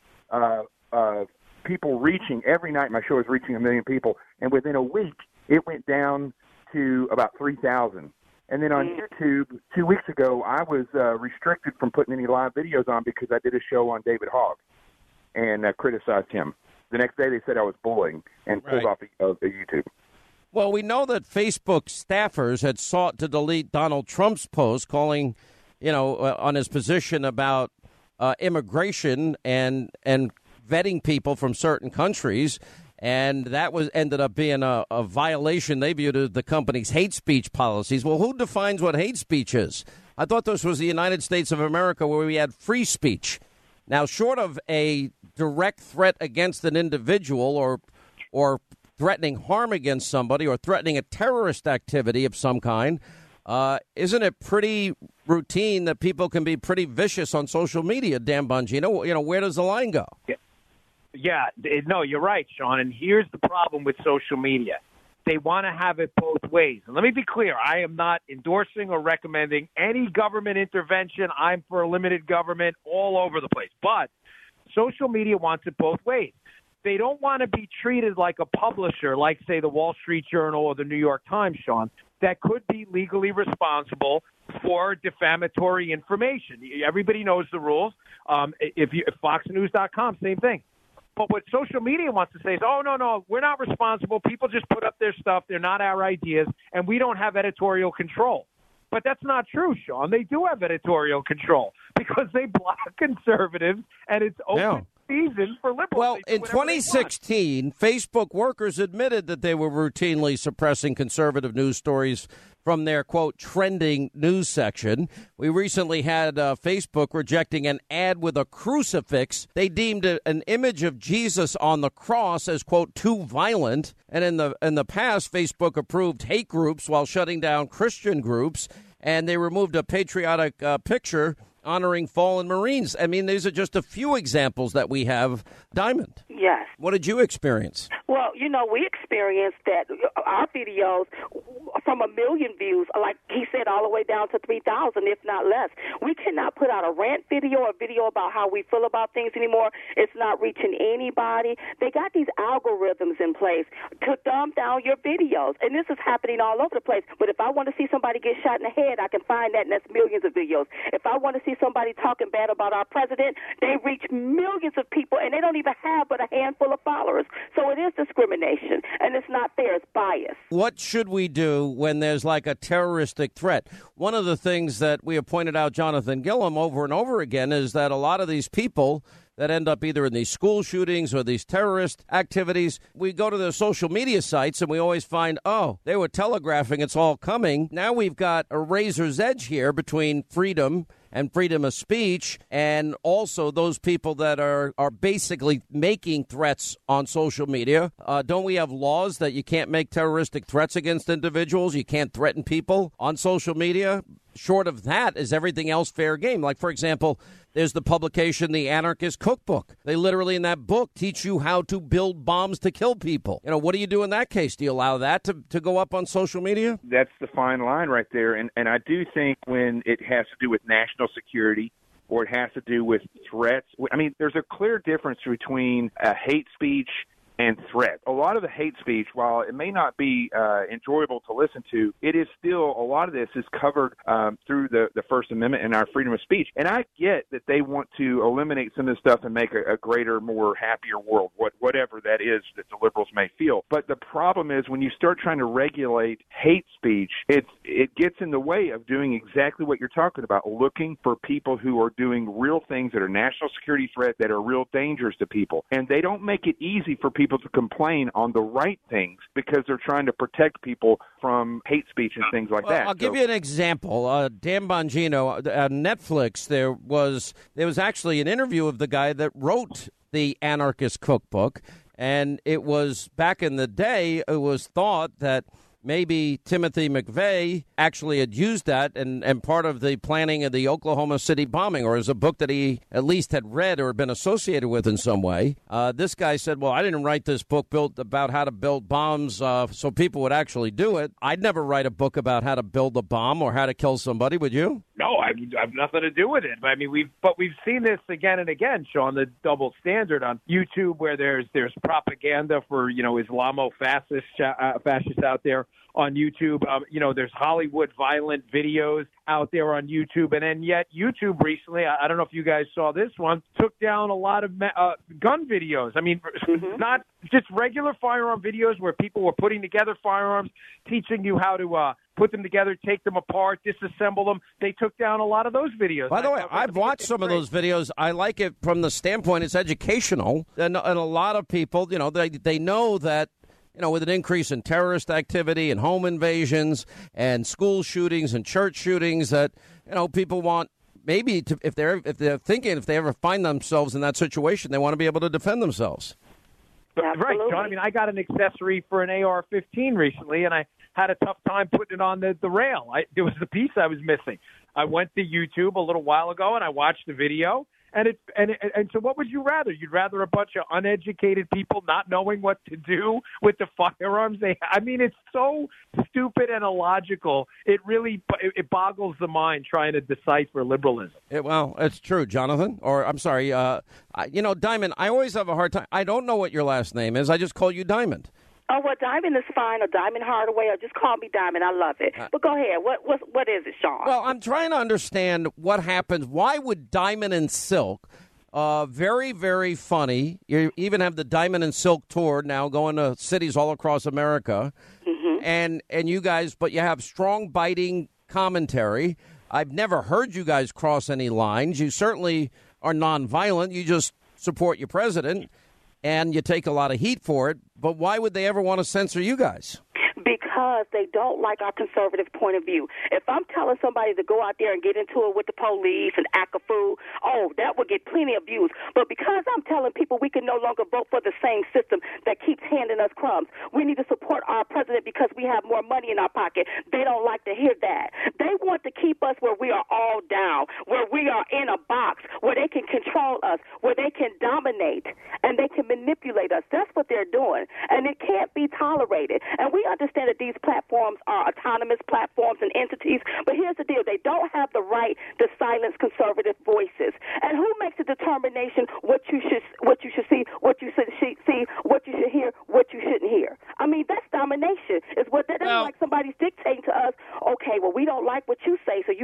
people reaching. Every night my show was reaching 1 million people. And within a week, it went down to about 3,000. And then on YouTube, 2 weeks ago, I was restricted from putting any live videos on because I did a show on David Hogg and criticized him. The next day, they said I was bullying and pulled off of the YouTube. Well, we know that Facebook staffers had sought to delete Donald Trump's post calling, on his position about immigration and vetting people from certain countries. And that ended up being a violation. They viewed as the company's hate speech policies. Well, who defines what hate speech is? I thought this was the United States of America where we had free speech. Now, short of a direct threat against an individual or threatening harm against somebody or threatening a terrorist activity of some kind, isn't it pretty routine that people can be pretty vicious on social media, Dan Bongino? Where does the line go? Yeah, no, you're right, Sean. And here's the problem with social media. They want to have it both ways. And let me be clear. I am not endorsing or recommending any government intervention. I'm for a limited government all over the place. But social media wants it both ways. They don't want to be treated like a publisher, like, say, the Wall Street Journal or the New York Times, Sean, that could be legally responsible for defamatory information. Everybody knows the rules. If FoxNews.com, same thing. But what social media wants to say is, oh, no, we're not responsible. People just put up their stuff. They're not our ideas, and we don't have editorial control. But that's not true, Sean. They do have editorial control because they block conservatives, and it's open season for liberals. Well, in 2016, Facebook workers admitted that they were routinely suppressing conservative news stories from their, quote, trending news section. We recently had Facebook rejecting an ad with a crucifix. They deemed an image of Jesus on the cross as, quote, too violent. And in the past, Facebook approved hate groups while shutting down Christian groups. And they removed a patriotic picture honoring fallen Marines. I mean, these are just a few examples that we have. Diamond. Yes. What did you experience? Well, we experienced that our videos from 1 million views, like he said, all the way down to 3,000, if not less. We cannot put out a rant video or video about how we feel about things anymore. It's not reaching anybody. They got these algorithms in place to dumb down your videos, and this is happening all over the place. But if I want to see somebody get shot in the head, I can find that, and that's millions of videos. If I want to see somebody talking bad about our president, they reach millions of people, and they don't even have but a handful of followers. So it is discrimination, and it's not fair. It's bias. What should we do when there's like a terroristic threat? One of the things that we have pointed out, Jonathan Gilliam, over and over again, is that a lot of these people that end up either in these school shootings or these terrorist activities, we go to the social media sites and we always find, they were telegraphing it's all coming. Now we've got a razor's edge here between freedom and freedom of speech, and also those people that are basically making threats on social media. Don't we have laws that you can't make terroristic threats against individuals? You can't threaten people on social media? short of that, is everything else fair game? Like, for example, there's the publication, The Anarchist Cookbook. They literally, in that book, teach you how to build bombs to kill people. You know, what do you do in that case? Do you allow that to go up on social media? That's the fine line right there. And I do think when it has to do with national security or it has to do with threats, I mean, there's a clear difference between hate speech and threat. A lot of the hate speech, while it may not be enjoyable to listen to, it is still, a lot of this is covered through the First Amendment and our freedom of speech. And I get that they want to eliminate some of this stuff and make a greater, more happier world, whatever that is that the liberals may feel. But the problem is when you start trying to regulate hate speech, it gets in the way of doing exactly what you're talking about, looking for people who are doing real things that are national security threats, that are real dangers to people. And they don't make it easy for people to complain on the right things because they're trying to protect people from hate speech and things like that. I'll give you an example. Dan Bongino, on Netflix, there was actually an interview of the guy that wrote the Anarchist Cookbook, and it was back in the day, it was thought that maybe Timothy McVeigh actually had used that and part of the planning of the Oklahoma City bombing, or as a book that he at least had read or been associated with in some way. This guy said, well, I didn't write this book built about how to build bombs so people would actually do it. I'd never write a book about how to build a bomb or how to kill somebody, would you? No, I have nothing to do with it. I mean, we've seen this again and again, Sean, the double standard on YouTube where there's propaganda for, Islamo-fascists out there on YouTube. There's Hollywood violent videos out there on YouTube. And then yet YouTube recently, I don't know if you guys saw this one, took down a lot of gun videos. I mean, not just regular firearm videos where people were putting together firearms, teaching you how to put them together, take them apart, disassemble them. They took down a lot of those videos. By the way, I've watched some of those videos. I like it from the standpoint it's educational. And a lot of people, they know that, with an increase in terrorist activity and home invasions and school shootings and church shootings, that people want maybe to, if they ever find themselves in that situation, they want to be able to defend themselves. Right, John. I mean, I got an accessory for an AR-15 recently, and I had a tough time putting it on the rail. There was the piece I was missing. I went to YouTube a little while ago, and I watched the video. And so what would you rather? You'd rather a bunch of uneducated people not knowing what to do with the firearms? It's so stupid and illogical. It really boggles the mind trying to decipher liberalism. Well, it's true, Jonathan. Or I'm sorry, Diamond. I always have a hard time. I don't know what your last name is. I just call you Diamond. Oh, well, Diamond is fine, or Diamond Hardaway, or just call me Diamond. I love it. But go ahead. What is it, Sean? Well, I'm trying to understand what happens. Why would Diamond and Silk, very, very funny. You even have the Diamond and Silk tour now going to cities all across America. Mm-hmm. And you guys, but you have strong, biting commentary. I've never heard you guys cross any lines. You certainly are nonviolent. You just support your president. And you take a lot of heat for it, but why would they ever want to censor you guys? Because they don't like our conservative point of view. If I'm telling somebody to go out there and get into it with the police and act a fool, that would get plenty of views. But because I'm telling people we can no longer vote for the same system that keeps handing us crumbs, we need to support our president because we have more money in our pocket. They don't like to hear that. They want to keep us where we are all down, where we are in a box, where they can control us, where they can dominate, and they can manipulate us. That's what they're doing, and it can't be tolerated. And we understand that these platforms are autonomous platforms and entities, but here's the deal. They don't have the right to silence conservative voices. And who makes a determination what you should see, what you should see, what you should hear, what you shouldn't hear? I mean, that's domination. It's what that's like somebody's dictating to us. Okay, well, we don't like what you say, so we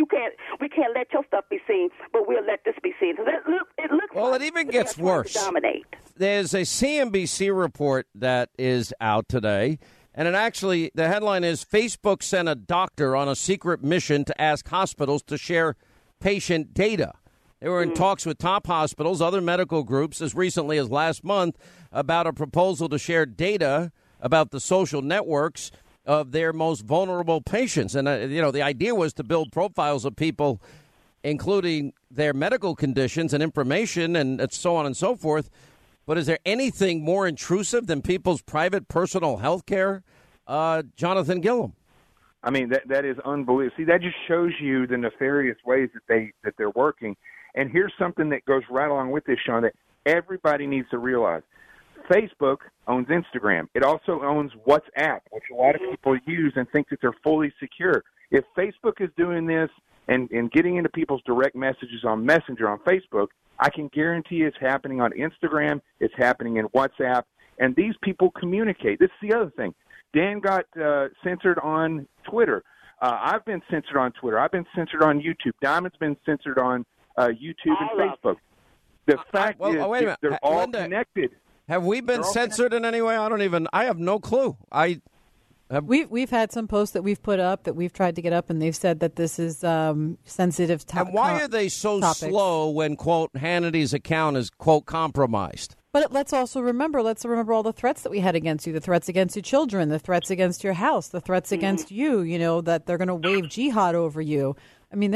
can't let your stuff be seen, but we'll let this be seen. So it looks it even gets worse. There's a CNBC report that is out today. And the headline is, Facebook sent a doctor on a secret mission to ask hospitals to share patient data. They were in talks with top hospitals, other medical groups, as recently as last month, about a proposal to share data about the social networks of their most vulnerable patients. And, the idea was to build profiles of people, including their medical conditions and information and so on and so forth. But is there anything more intrusive than people's private personal health care, Jonathan Gilliam? I mean, that is unbelievable. See, that just shows you the nefarious ways that they're working. And here's something that goes right along with this, Sean, that everybody needs to realize. Facebook owns Instagram. It also owns WhatsApp, which a lot of people use and think that they're fully secure. If Facebook is doing this and getting into people's direct messages on Messenger on Facebook, I can guarantee it's happening on Instagram, it's happening in WhatsApp, and these people communicate. This is the other thing. Dan got censored on Twitter. I've been censored on Twitter. I've been censored on YouTube. Diamond's been censored on YouTube and Facebook. The fact is they're all Linda, connected. Have we been censored in any way? I have no clue. We've had some posts that we've put up that we've tried to get up, and they've said that this is sensitive topics. And why are they so slow when, quote, Hannity's account is, quote, compromised? But let's remember all the threats that we had against you, the threats against your children, the threats against your house, the threats against you, that they're going to wave jihad over you. I mean,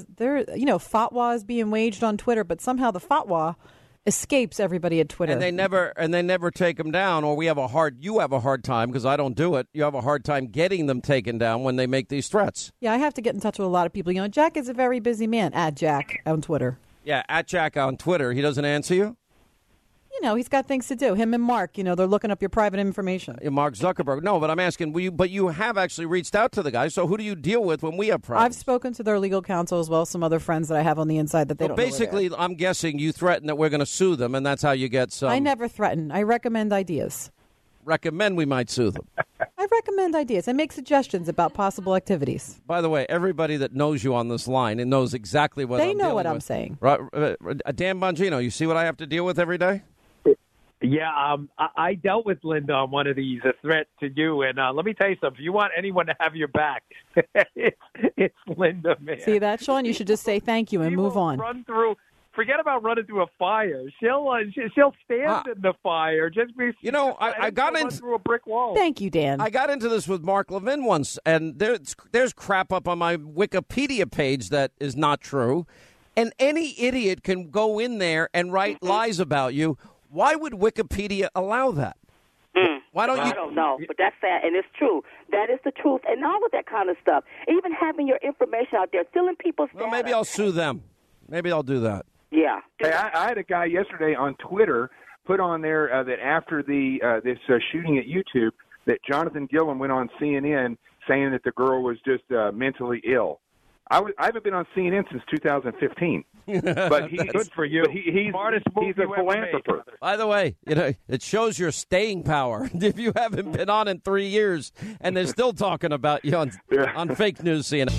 fatwa is being waged on Twitter, but somehow the fatwa escapes everybody at Twitter. And they never take them down, or you have a hard time, because I don't do it. You have a hard time getting them taken down when they make these threats. Yeah, I have to get in touch with a lot of people. Jack is a very busy man. At Jack on Twitter. Yeah, at Jack on Twitter. He doesn't answer you? He's got things to do. Him and Mark, they're looking up your private information. Mark Zuckerberg. No, but I'm asking, but you have actually reached out to the guy, so who do you deal with when we have problems? I've spoken to their legal counsel as well, some other friends that I have on the inside that they don't know. Basically, I'm guessing you threaten that we're going to sue them, and that's how you get some. I never threaten. I recommend ideas. Recommend we might sue them. I recommend ideas. I make suggestions about possible activities. By the way, everybody that knows you on this line and knows exactly what they know what I'm saying. Dan Bongino, you see what I have to deal with every day? Yeah, I dealt with Linda on one of these, a threat to you. And let me tell you something. If you want anyone to have your back, it's Linda, man. See that, Sean? You should just say thank you and move on. Forget about running through a fire. She'll stand in the fire. Just be. I got into through a brick wall. Thank you, Dan. I got into this with Mark Levin once, and there's crap up on my Wikipedia page that is not true, and any idiot can go in there and write lies about you. Why would Wikipedia allow that? Why don't you? I don't know, but that's sad, and it's true. That is the truth, and all of that kind of stuff. Even having your information out there, stealing people's data. Well, maybe I'll sue them. Maybe I'll do that. Yeah. Hey, I had a guy yesterday on Twitter put on there that after this shooting at YouTube, that Jonathan Gilliam went on CNN saying that the girl was just mentally ill. I haven't been on CNN since 2015. But good for you. He's a philanthropist. By the way, it shows your staying power. If you haven't been on in 3 years and they're still talking about you on fake news CNN.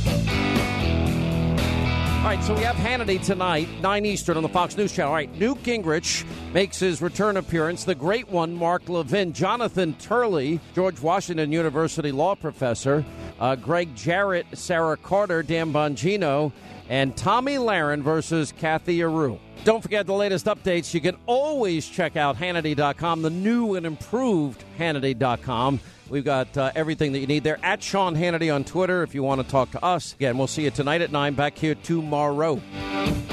All right, so we have Hannity tonight, 9 Eastern on the Fox News Channel. All right, Newt Gingrich makes his return appearance. The great one, Mark Levin. Jonathan Turley, George Washington University law professor. Greg Jarrett, Sarah Carter, Dan Bongino, and Tommy Lahren versus Kathy Areu. Don't forget the latest updates. You can always check out Hannity.com, the new and improved Hannity.com. We've got everything that you need there. At Sean Hannity on Twitter if you want to talk to us. Again, we'll see you tonight at 9, back here tomorrow.